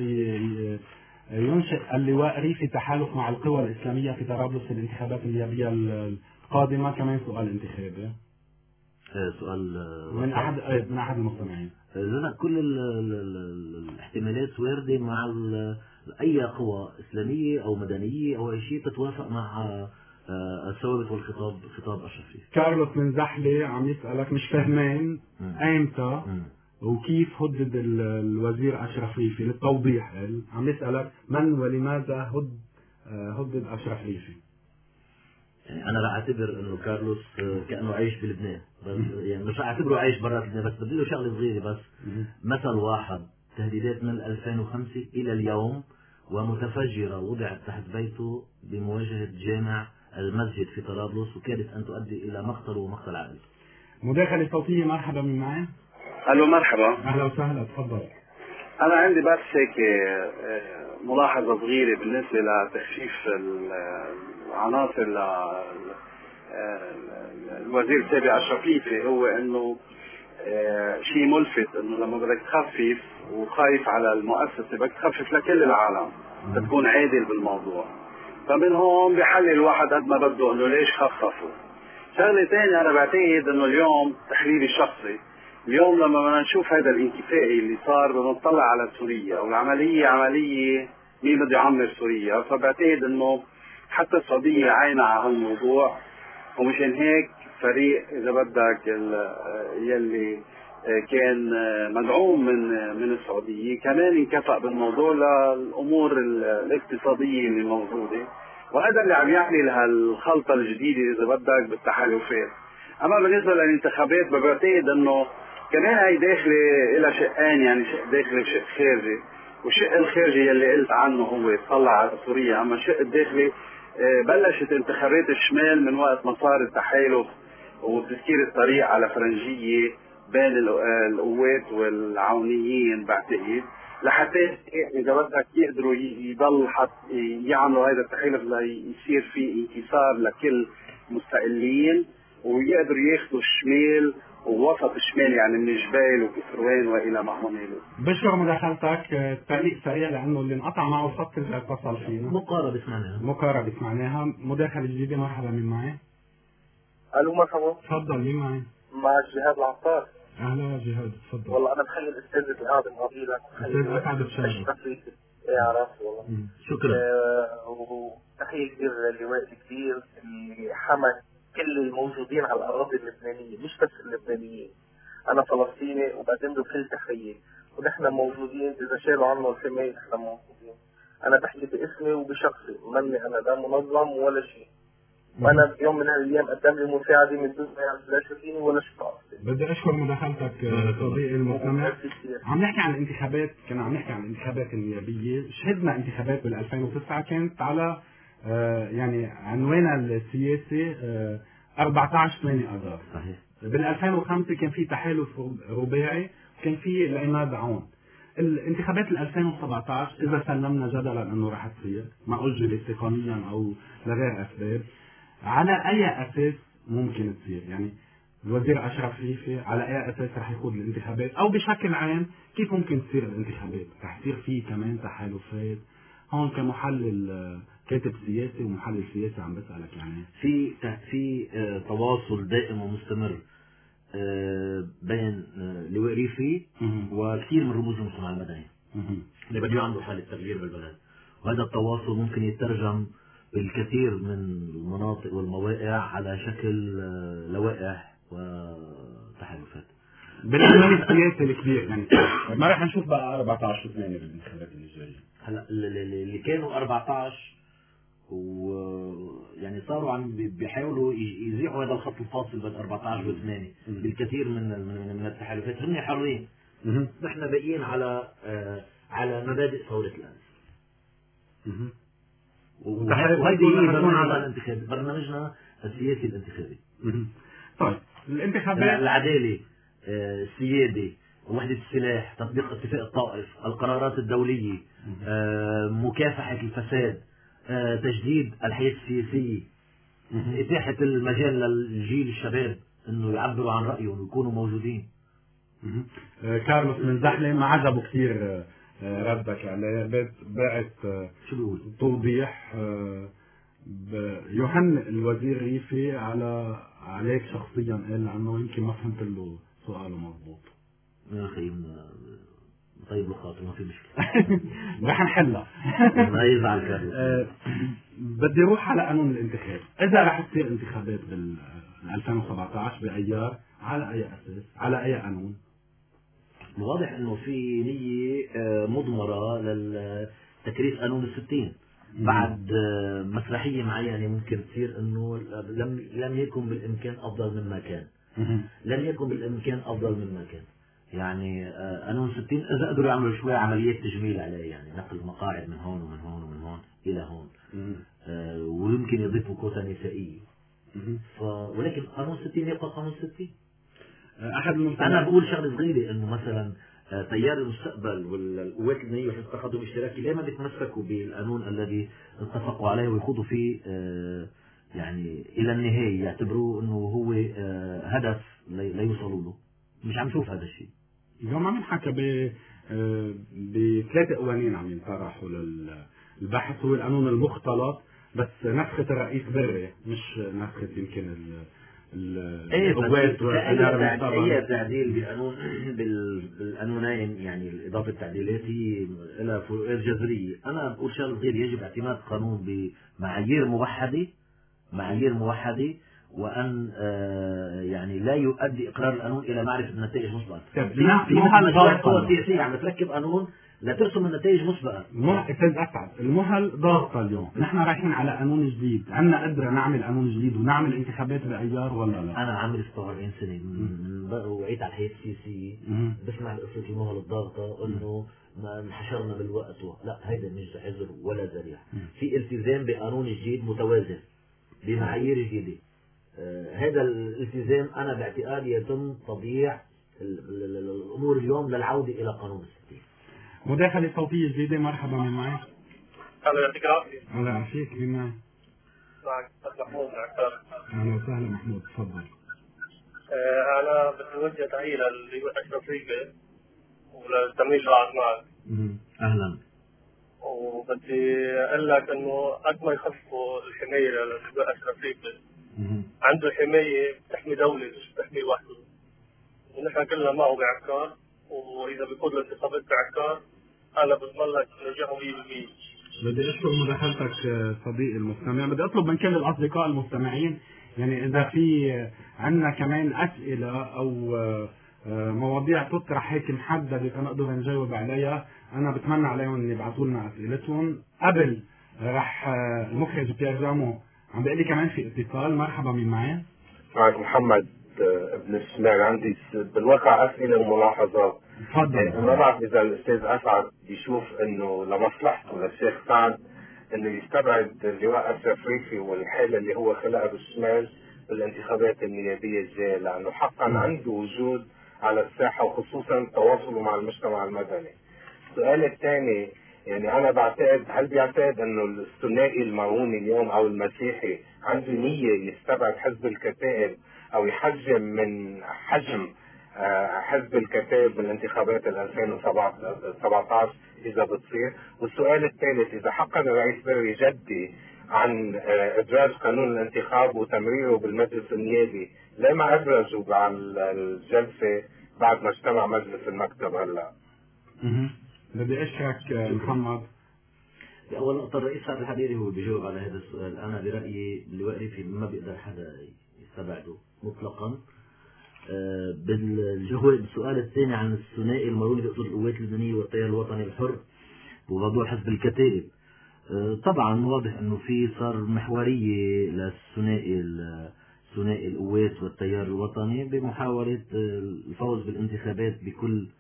ينشئ اللواء ريفي تحالف مع القوى الاسلاميه في طرابلس في الانتخابات النيابيه القادمه؟ كمان سؤال انتخابي. سؤال من احد من احد المستمعين. لا، كل الاحتمالات وارده مع اي قوى اسلاميه او مدنيه او اي شيء تتوافق مع الثوابت والخطاب خطاب اشرف ريفي. كارلوس من زحله عم يسالك مش فاهمين ايمتى وكيف هدد الوزير اشرف ريفي، للتوضيح عم يسالك من ولماذا هد هدد اشرف ريفي. يعني انا لا اعتبر انه كارلوس كانه عايش بلبنان، يعني مش اعتبره عايش برا لبنان، بس بدي له شغله صغيره بس. مثل واحد، تهديدات من ألفين وخمسة الى اليوم ومتفجره وضعت تحت بيته بمواجهه جامع المسجد في طرابلس وكادت ان تؤدي الى مقتل ومقتل عائلي. مداخله صوتيه، مرحبا من معي. الو مرحبا. اهلا وسهلا، تفضل. انا عندي بس هيك ملاحظه صغيره بالنسبه لتخفيف العناصر للوزير السابق اشرف ريفي، هو انه آه شيء ملفت انه لما بدك تخفف وخايف على المؤسسه بدك تخفف لكل العالم تكون عادل بالموضوع. فمن هون بحل الواحد قد ما بده انه ليش خففوا. شغله ثانيه انا بعتقد انه اليوم تحليلي الشخصي، اليوم لما بدنا نشوف هذا الانكفائي اللي صار بدنا نطلع على سوريا والعمليه عمليه مين بده يعمر سوريا، فبعتقد انه حتى السعوديه عاينه على هالموضوع. ومشان هيك فريق اذا بدك يلي كان مدعوم من من السعوديه كمان انكفأ بالموضوع للامور الاقتصاديه اللي موجوده، وهذا اللي عم يعمل هالخلطه الجديده اذا بدك بالتحالفات. اما بالنسبه للانتخابات بعتقد انه كمان هي داخله الى شقين، يعني شق داخلي وشق خارجي. والشق الخارجي يلي قلت عنه هو يطلع على سوريا، اما الشق الداخلي بلشت انتخابات الشمال من وقت ما صار التحالف وتسكير الطريق على فرنجيه بين القوات والعونيين بعتقد، لحتى اذا بدك يقدروا يضل حط يعملوا هذا التحالف ليصير في انكسار لكل مستقلين ويقدروا ياخذوا الشمال ووسط الشمال، يعني من جبال وكسروان والى ما هنالك. بشكر مداخلتك. تعليق سريع لانه اللي انقطع معه الخط اللي اتصل فينا. مقاربة سمعناها. مقاربة سمعناها. مداخلة جديدة. مرحبا، مين معي؟ الو مرحبا. تفضل، مين معي؟ معك جهاد العطار. اهلا جهاد، تفضل. والله انا بخلي الاستاذ القاعد ماضي لك. استاذ اسعد بشارك. ايه على راسي والله. شكرا. آه وتحية كبيرة للواء الكبير اللي حمى كل الموجودين على الاراضي اللبنانية، مش بس اللبنانيين. انا فلسطيني وبقدم له كل تحية، ونحن موجودين اذا شالوا عنا الحماية نحن موجودين. انا بحكي باسمي وبشخصي، مني انا لا منظم ولا شيء. وانا بيوم من هالايام قدم لي مساعده من دون ما يعرف لا شو فيني ولا شو بعرف. بدي اشكر مداخلتك صديقي المستمع. عم نحكي عن الانتخابات، كنا عم نحكي عن الانتخابات النيابيه. شهدنا انتخابات بال ألفين وتسعة كانت على آه يعني عنوانها السياسي آه أربعة عشر ثمانية اذار. صحيح. بال ألفين وخمسة كان في تحالف رباعي، كان في العماد عون. الانتخابات ال ألفين وسبعة عشر اذا سلمنا جدلا انه راح تصير ما اجلت تقنيا او لغير اسباب، على اي اساس ممكن تصير؟ يعني الوزير اشرف ريفي على اي اساس رح يخوض الانتخابات؟ او بشكل عام كيف ممكن تصير الانتخابات؟ رح يصير في كمان تحالفات؟ هون كمحلل كاتب سياسي ومحلل سياسي عم بسالك، يعني في في تواصل دائم ومستمر بين لواء ريفي وكثير من رموز المجتمع المدني اللي بده عنده حالة تغيير بالبلد، وهذا التواصل ممكن يترجم بالكثير من المناطق والمواقع على شكل لوائح وتحالفات. بالعنوان السياسي الكبير يعني ما رح نشوف بقى أربعة عشر ثمانية بالانتخابات اللي جايه. هلا اللي كانوا أربعة عشر ويعني صاروا عم بيحاولوا يزيحوا هذا الخط الفاصل بين أربعة عشر وثمانية بالكثير من من التحالفات. هم حرين، نحن باقيين على على مبادئ ثورة الأمس. وهذه برنامجنا الانتخابي، برنامجنا السياسي الانتخابي. طيب الانتخابات، العدالة، السيادة، وحدة السلاح، تطبيق اتفاق الطائف، القرارات الدولية، مكافحة الفساد، تجديد الحياة السياسية، إتاحة المجال للجيل الشباب انه يعبروا عن رأيهم ويكونوا موجودين. كارلوس من زحلة ما عجبه كثير ردك عليه، بعت شو بيقول؟ توضيح يوحنا الوزير ريفي على عليك شخصيا، قال عنه يمكن ما فهمت له سؤاله مضبوط. يا اخي طيب الخاطر ما في مشكله رح نحلها. ما يزعل كارلوس. بدي اروح على قانون الانتخاب. اذا رح تصير انتخابات بال ألفين وسبعة عشر بايار، على اي اساس؟ على اي قانون؟ الواضح انه في نية مضمرة للتكريس قانون الستين بعد مسرحية معينة ممكن تصير انه لم لم يكن بالامكان افضل مما كان. لم يكن بالامكان افضل مما كان. يعني قانون ستين اذا قدروا يعملوا شوية عمليات تجميل عليه، يعني نقل مقاعد من هون ومن هون ومن هون الى هون، ويمكن يضيفوا كوتا نسائية. ولكن قانون ستين يبقى قانون ستين. أحد أنا بقول شغلة صغيرة إنه مثلا تيار المستقبل والقوات اللبنانية وحزب التقدم الاشتراكي دائما بيتمسكوا بالقانون الذي اتفقوا عليه ويخوضوا فيه يعني إلى النهاية، يعتبروه إنه هو هدف لا يوصلوا له، مش عم نشوف هذا الشيء. اليوم عم ينحكى ب بثلاث قوانين عم ينطرحوا للبحث، هو القانون المختلط، بس نسخة الرئيس بري مش نسخة يمكن ال القوات اي تعديل بقانون بالقانونين، يعني الاضافه التعديلات هي لها فروقات جذريه. انا بقول شغله غير، يجب اعتماد قانون بمعايير موحده معايير موحده وان آه يعني لا يؤدي اقرار القانون الى معرفه النتائج مسبقا. في مجموعه قوى سياسيه عم تركب قانون لا ترسم النتائج مسبقا. استاذ اسعد، المهل ضاغطه اليوم، نحن رايحين على قانون جديد، عندنا قدره نعمل قانون جديد ونعمل انتخابات بايار ولا لا؟ انا عمري ستة وأربعين سنه وعيت على الحياه السياسيه، بسمع قصه المهل الضاغطه انه ما انحشرنا بالوقت و... لا، هيدا مش عذر ولا ذريعه. في التزام بقانون جديد متوازن بمعايير جديده. آه هذا الالتزام انا باعتقادي يتم تضييع الامور اليوم للعوده الى قانون الستين. مداخلة صوتية جديدة، مرحبا، من معي؟ الله يعطيك العافية. الله يعافيك، مين معي؟ معك محمود معك. أهلا وسهلا محمود، تفضل. آه أنا بتوجه تحية للي أشرف ريفي وللتمرين اللي قاعد معك. أهلا. وبدي أقول لك إنه قد ما يخففوا الحماية للي أشرف ريفي، عنده حماية بتحمي دولة مش بتحمي وحده، ونحن كلنا معه بعكار، وإذا بيقود الانتخابات بعكار أنا بضمن لك نجاحه مية بالمية. بدي أشكر مداخلتك صديقي المستمع، بدي أطلب من كل الأصدقاء المستمعين يعني إذا في عندنا كمان أسئلة أو مواضيع تطرح هيك محددة تنقدر نجاوب عليها، أنا بتمنى عليهم إن يبعثوا لنا أسئلتهم. قبل رح المخرج بيير جامو عم بيقول لي كمان في اتصال. مرحبا، مين معي؟ معك محمد ابن الشمال. عندي بالواقع أسئلة وملاحظات. تفضل. ما بعرف إذا الأستاذ أسعد بيشوف إنه لمصلحته للشيخ سعد إنه يستبعد اللواء أشرف ريفي والحالة اللي هو خلقها بالشمال بالانتخابات النيابية الجاية، لأنه حقا عنده وجود على الساحة وخصوصا تواصله مع المجتمع المدني. السؤال الثاني، يعني أنا بعتقد، هل بيعتقد إنه الثنائي المروني اليوم أو المسيحي عنده نية يستبعد حزب الكتائب أو يحجم من حجم حزب الكتائب بالانتخابات ألفين وسبعة عشر إذا بتصير؟ والسؤال الثالث، إذا حقا الرئيس بري جدي عن إدراج قانون الانتخاب وتمريره بالمجلس النيابي، ليه ما أدرجوا بعد الجلسة بعد ما اجتمع مجلس المكتب هلا؟ بدي أشكرك محمد. أول نقطة، الرئيس سعد الحريري هو بيجاوب على هذا السؤال. أنا برأيي اللواء ريفي ما بيقدر حدا يستبعده مطلقا. آه بالسؤال الثاني عن الثنائي المروني بيقصد القوات اللبنانية والتيار الوطني الحر وموضوع حزب الكتائب. آه طبعا واضح انه في صار محورية للثنائي ثنائي القوات والتيار الوطني بمحاولة الفوز بالانتخابات بكل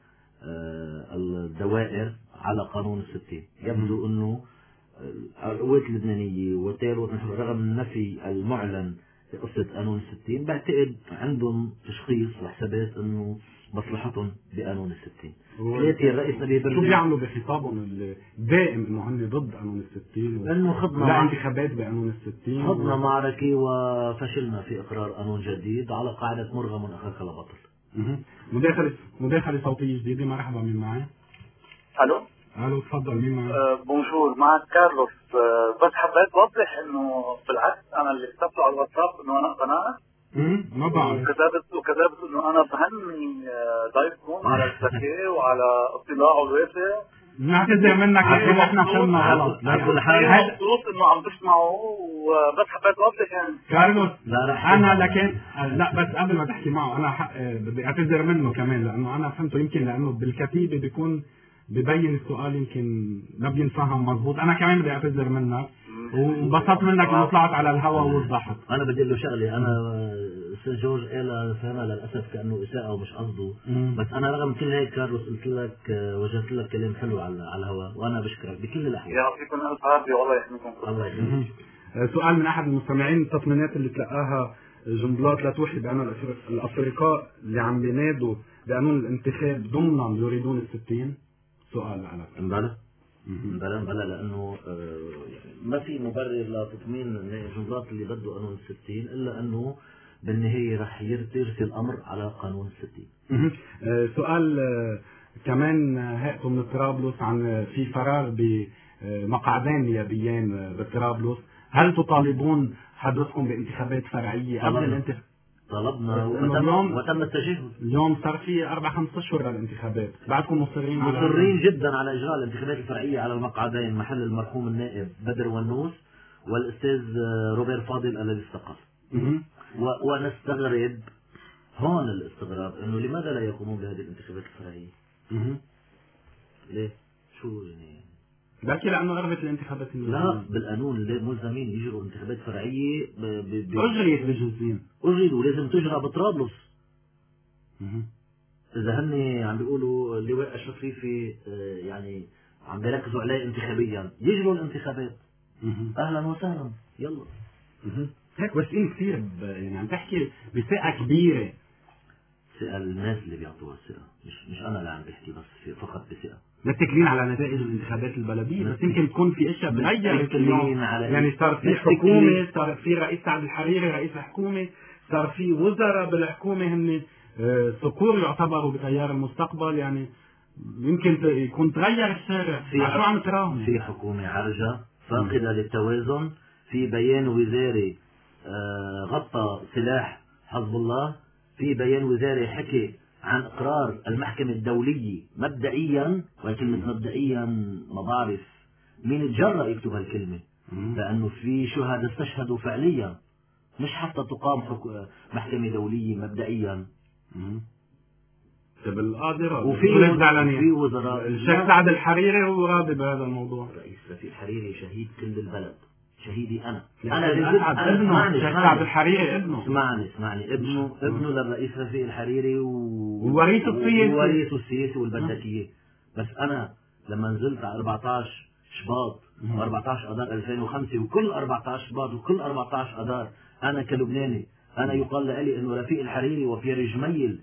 آه الدوائر على قانون الستين. يبدو انه القوات اللبنانية والتيار الوطني الحر رغم النفي المعلن قصة قانون الستين بعتقد عندهم تشخيص وحسابات انه مصلحتهم بقانون الستين. ثلاثة، الرئيس نبيه بري شو بيعملوا بخطابهم الدائم انه هن ضد قانون الستين لانه خضنا لا انتخابات بقانون الستين، خضنا و... معركة وفشلنا في اقرار قانون جديد على قاعدة مرغم من اخاك لا بطل. مداخلة مداخلة صوتية جديدة. مرحبا، مين معي؟ الو الو تفضل، مين معي؟ أه بونجور، معك كارلوس. أه بس حبيت اوضح انه بالعكس انا اللي كتبته على الواتساب انه انا قناعت امم ما بعرف وكتبت وكتبت انه انا بهني ضيفكم على الذكاء وعلى اطلاعه الواسع. نعتذر منك عشان احنا فهمنا غلط. هذا مبسوط انه عم تسمعوا وبس حبيت اوضح يعني. كارلوس لا لا انا لكن لا بس قبل ما تحكي معه انا حق بدي اعتذر منه كمان لانه انا فهمته يمكن لانه بالكتيبه بيكون ببين السؤال يمكن ما بينفهم مضبوط. انا كمان بدي اعتذر منك وانبسطت منك انه طلعت على الهواء ووضحت. انا بدي له شغله، انا استاذ جورج قال فهمها للاسف كانه اساءه ومش قصده، بس انا رغم كل هيك كارلوس قلت لك وجهت لك كلام حلو على على الهواء وانا بشكرك بكل الاحوال. يعطيكم الف عافيه والله يحميكم. الله يحميك. سؤال من احد المستمعين، التطمينات اللي تلقاها جنبلاط لا توحي بان الافرقاء اللي عم بينادوا بقانون الانتخاب ضمنا يريدون الستين؟ سؤال على بلا بلا بلا لانه ما في مبرر لتطمين جنبلاط اللي بده قانون الستين الا انه بالنهاية رح يرسي الأمر على قانون الستين. آه سؤال آه كمان هاتوا من طرابلس عن في فراغ بمقعدين نيابيين بطرابلس، هل تطالبون حضرتكم بانتخابات فرعية قبل الانتخابات؟ طلبنا وتم, وتم التجهز. اليوم صار في أربع خمس أشهر للانتخابات، بعدكم مصرين على مصرين جدا على إجراء الانتخابات الفرعية على المقعدين محل المرحوم النائب بدر ونوس والأستاذ روبير فاضل الذي استقال. ونستغرب هون الاستغراب انه لماذا لا يقومون بهذه الانتخابات الفرعية؟ ليه؟ شو يعني؟ بحكي لأنه قربت الانتخابات النيابية. لا بالقانون ملزمين يجروا انتخابات فرعية. أجريت بجنسين. أجريت ولازم تجرى بطرابلس. إذا هن عم بيقولوا اللواء أشرف ريفي يعني عم بيركزوا عليه انتخابيا، يجروا الانتخابات. أهلا وسهلا يلا. هيك واسئين كثير يعني عم تحكي بثقة كبيرة. ثقة الناس اللي بيعطوها الثقة، مش مش أنا اللي عم بحكي بس فقط بثقة. متكلين على نتائج الانتخابات البلدية، بس يمكن تكون في اشياء تغيرت اليوم، يعني صار في حكومة، صار في رئيس سعد الحريري رئيس الحكومة، صار في وزراء بالحكومة هن صقور يعتبروا بتيار المستقبل، يعني يمكن يكون تغير الشارع. في شو عم تراهم؟ في حكومة عرجة فاقدة للتوازن، في بيان وزاري آه غطى سلاح حزب الله، في بيان وزاري حكي عن إقرار المحكمة الدولية مبدئيا، وكلمة مبدئيا ما بعرف مين تجرأ يكتب هالكلمة، لأنه في شهداء استشهدوا فعليا، مش حتى تقام محكمة دولية مبدئيا. بالقاضي راضي، وفي وفي وزراء. الشيخ سعد الحريري هو راضي بهذا الموضوع. رئيس رفيق الحريري شهيد كل البلد، شهيدي أنا. أنا ابنه الشيخ سعد الحريري ابنه. اسمعني اسمعني ابنه ابنه للرئيس رفيق الحريري ووريثه السياسي ووريثه السياسي والبلدكية. بس أنا لما نزلت على أربعة عشر شباط و14 أذار ألفين وخمسة وكل أربعة عشر شباط وكل أربعة عشر أذار أنا كلبناني أنا يقال لي إنه رفيق الحريري وبيير جميل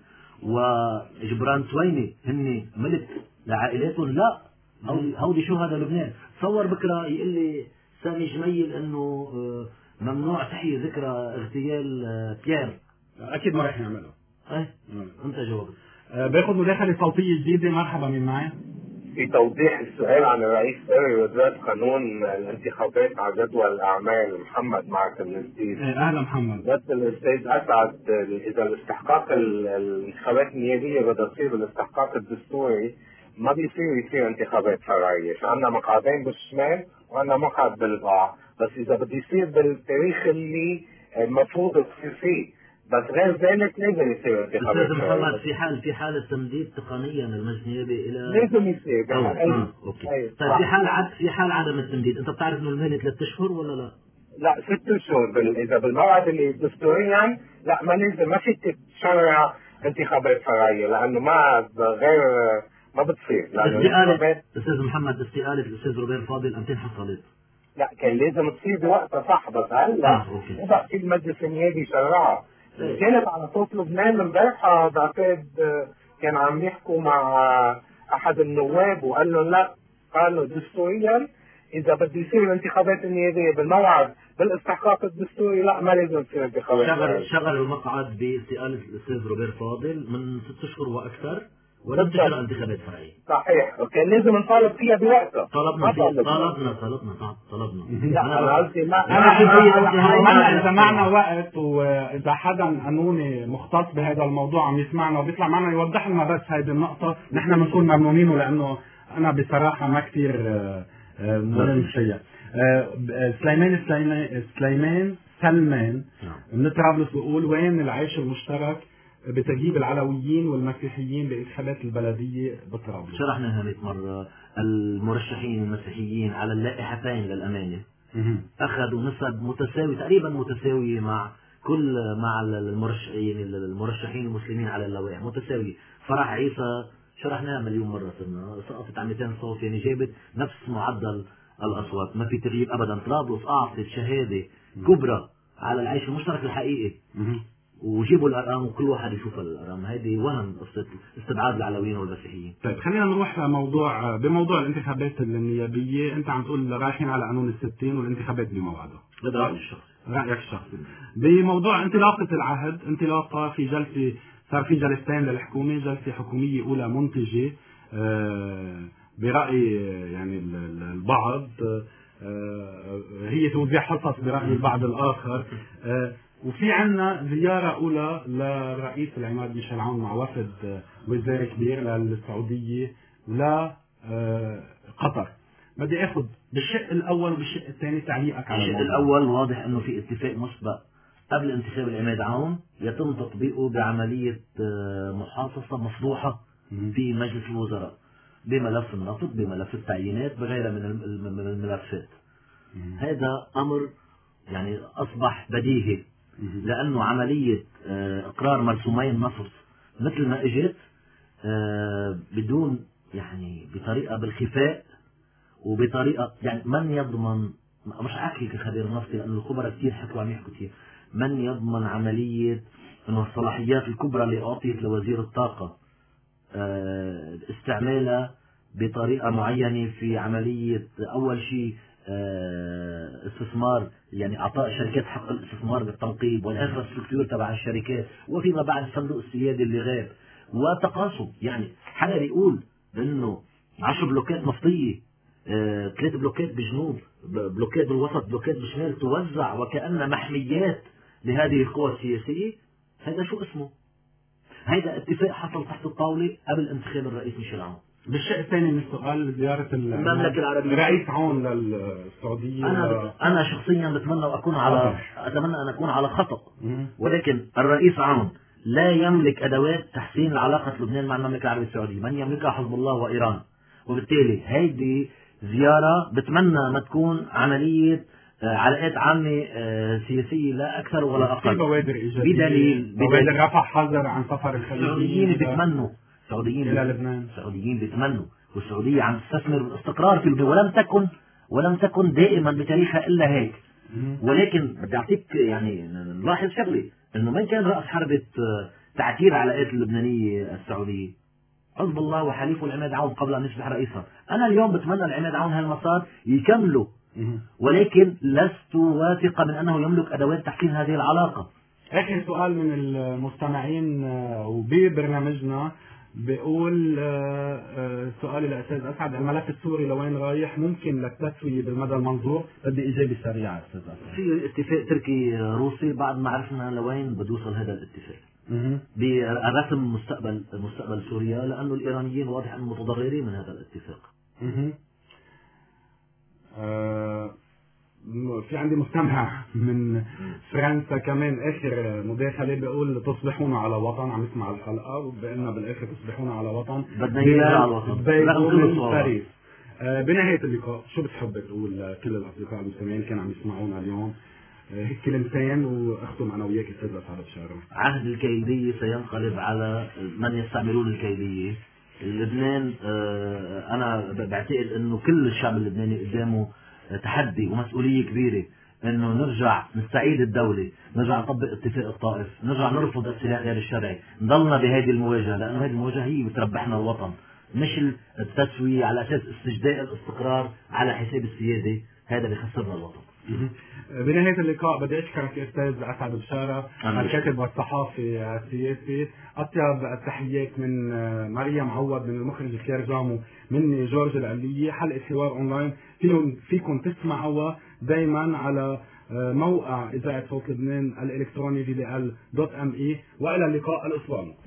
وجبران سويني هن ملك لعائلاتهم. لا، هودي شو هذا لبنان. تصور بكره يقول لي سامي جميل انه ممنوع تحيي ذكرى اغتيال بيير. اكيد ما راح يعمله. ايه انت جاوبت. أه باخذ مداخله صوتيه جديده. مرحبا، مين معي؟ في توضيح السؤال عن الرئيس قرر وزارة قانون الانتخابات على جدول الأعمال. محمد معك من الجديد. أهلا محمد. بس الأستاذ أسعد، إذا الاستحقاق الانتخابات النيابية بدها تصير بالاستحقاق الدستوري ما بيصير يصير انتخابات فرعية، في عندنا مقعدين بالشمال وعندنا مقعد بالقاع، بس إذا بده يصير بالتاريخ اللي المفروض تصير فيه، بس غير ذلك لازم يصير انتخابات فرعية. أستاذ محمد، في حال في حالة تمديد تقنيا المجلس النيابي إلى لازم يصير. أو... آه. أوكي. أيوة. طيب في حال عد... في حال عدم التمديد، أنت بتعرف إنه المهلة ثلاث أشهر ولا لا؟ لا ست أشهر. بال... إذا بالموعد اللي دستوريا لا ما لازم، ما فيك تشرع انتخابات فرعية لأنه ما غير ما بتصير. استقالة أستاذ محمد، استقالة الأستاذ روبير فاضل أمتى حصلت؟ لا كان لازم تصير بوقتها صح، بس هلا آه. وضع في المجلس النيابي يشرعها. كانت على صوت لبنان امبارح بعتقد كان عم يحكوا مع أحد النواب وقال له لا، قالوا دستوريا إذا بده يصير الانتخابات النيابية بالموعد بالاستحقاق الدستوري لا ما لازم تصير انتخابات. شغل شغل المقعد باستقالة الأستاذ روبير فاضل من ست أشهر وأكثر ولم تجرى انتخابات فرعية. صحيح، وكان لازم نطالب فيها بوقتها. طلبنا طلبنا طلبنا طلبنا طلبنا لا أنا قصدي ما أنا إذا معنا وقت وإذا حدا قانوني مختص بهذا الموضوع عم يسمعنا وبيطلع معنا يوضح لنا بس هذه النقطة، نحن بنكون ممنونين، لأنه أنا بصراحة ما كثير مهم فيها. سليمان سليمان سليمان سلمان من طرابلس بيقول وين العيش المشترك بتجيب العلويين والمسيحيين بانتخابات البلدية بطرابلس؟ شرحنا هذه مرة. المرشحين المسيحيين على اللائحتين للأمانة أخذوا نسب متساوية تقريبا متساوية مع كل مع المرشحين المرشحين المسلمين على اللوائح متساوية. فرح عيسى شرحناها مليون مرة، صرنا سقطت عن مئتين صوت، يعني جابت نفس معدل الأصوات، ما في تغيير أبدا. طرابلس أعطت شهادة كبرى على العيش المشترك الحقيقي وجيبوا الأرقام وكل واحد يشوف الأرقام. هذه وهم قصة استبعاد العلويين والمسيحيين. طيب خلينا نروح لموضوع بموضوع الانتخابات النيابية. أنت عم تقول رايحين على قانون الستين والانتخابات بموعدها. هذا رأيي الشخصي. رايك الشخصي بموضوع انطلاقه العهد، انطلاقه في جلسه، صار في جلستين للحكومه، جلسه حكوميه اولى منتجه براي يعني البعض، هي توزيع حصص براي البعض الاخر، وفي عنا زياره اولى للرئيس العماد ميشيل عون مع وفد وزير كبير للسعوديه لقطر. بدي اخذ بالشق الاول وبالشق الثاني تعليقك على الشق الاول. واضح انه في اتفاق مسبق قبل انتخاب العماد عون يتم تطبيقه بعمليه محاصصه مفضوحه في مجلس الوزراء بملف النفط، بملف التعيينات، بغيرها من الملفات. هذا امر يعني اصبح بديهي، لانه عمليه اقرار مرسومي النفط مثل ما اجت بدون يعني بطريقه بالخفاء وبطريقه يعني من يضمن، مش احكي كخبير نفطي لانه الخبراء كثير حكوا عم يحكوا كثير، من يضمن عمليه انه الصلاحيات الكبرى اللي اعطيت لوزير الطاقه استعمالها بطريقه معينه في عمليه اول شيء استثمار، يعني اعطاء شركات حق الاستثمار بالتنقيب والانفراستركتور تبع الشركات، وفيما بعد صندوق السياده اللي غاب وتقاسم. يعني حدا بيقول انه عشر بلوكات نفطيه، ثلاث بلوكات بجنوب، بلوكات بالوسط، بلوكات بالشمال، توزع وكأن محميات لهذه القوى السياسيه، هذا شو اسمه؟ هذا اتفاق حصل تحت الطاوله قبل انتخاب الرئيس ميشيل عون. بالشق الثاني من السؤال، زياره المملكه العربيه رئيس عون للسعوديه، انا بت... انا شخصيا بتمنى واكون على اتمنى ان اكون على خطا، ولكن الرئيس عون لا يملك ادوات تحسين العلاقه لبنان مع المملكه العربيه السعوديه، من يملكها حزب الله وايران، وبالتالي هيدي زياره بتمنى ما تكون عمليه علاقات عامه سياسيه لا اكثر ولا اقل. بوادر ايجابيه، بدليل بدليل رفع حظر عن سفر السعوديين بيتمنوا السعوديين الى لبنان، السعوديين بيتمنوا، والسعوديه عم تستثمر بالاستقرار في لبنان، ولم تكن ولم تكن دائما بتاريخها الا هيك. ولكن بدي اعطيك يعني نلاحظ شغله، انه من كان راس حربه تعكير علاقات اللبنانيه السعوديه؟ حزب الله وحليفه العماد عون قبل ان يصبح رئيسا. انا اليوم بتمنى العماد عون هالمسار يكملوا، ولكن لست واثقه من انه يملك ادوات تحسين هذه العلاقه. اخر سؤال من المستمعين وببرنامجنا بيقول سؤالي للاستاذ اسعد، الملف السوري لوين رايح؟ ممكن للتسويه بالمدى المنظور؟ بدي اجابه سريعه استاذ اسعد. في اتفاق تركي روسي، بعد ما عرفنا لوين بده يوصل هذا الاتفاق برسم مستقبل مستقبل سوريا، لانه الايرانيين واضح انهم متضررين من هذا الاتفاق. أه في عندي مستمع من فرنسا كمان، اخر مداخله بيقول تصبحون على وطن، عم يسمع الحلقه وبقلنا بالاخر تصبحون على وطن، بدنا نرجع على الوطن رغم باريس. أه بنهايه اللقاء شو بتحب تقول لكل الاصدقاء المستمعين كانوا عم يسمعونا اليوم؟ هيك كلمتين واختم انا وياك استاذ اسعد بشاره. عهد الكيديه سينقلب على من يستعملون الكيديه. لبنان أه انا بعتقد انه كل الشعب اللبناني قدامه تحدي ومسؤوليه كبيره، انه نرجع نستعيد الدوله، نرجع نطبق اتفاق الطائف، نرجع نرفض السلاح غير الشرعي، نضلنا بهذه المواجهه، لانه هذه المواجهه هي بتربحنا الوطن، مش التسويه على اساس استجداء الاستقرار على حساب السياده، هذا بيخسرنا الوطن. بنهاية اللقاء بدي أشكرك أستاذ أسعد بشارة، الكاتب والصحافي السياسي. أطيب التحيات من مريم عوض، من المخرج كيار جامو، مني جورج العلية. حلقة حوار أونلاين فيكم تسمعوها دايما على موقع إذاعة صوت لبنان الإلكتروني في دي إل دوت إم إي، وإلى اللقاء الأسبوع.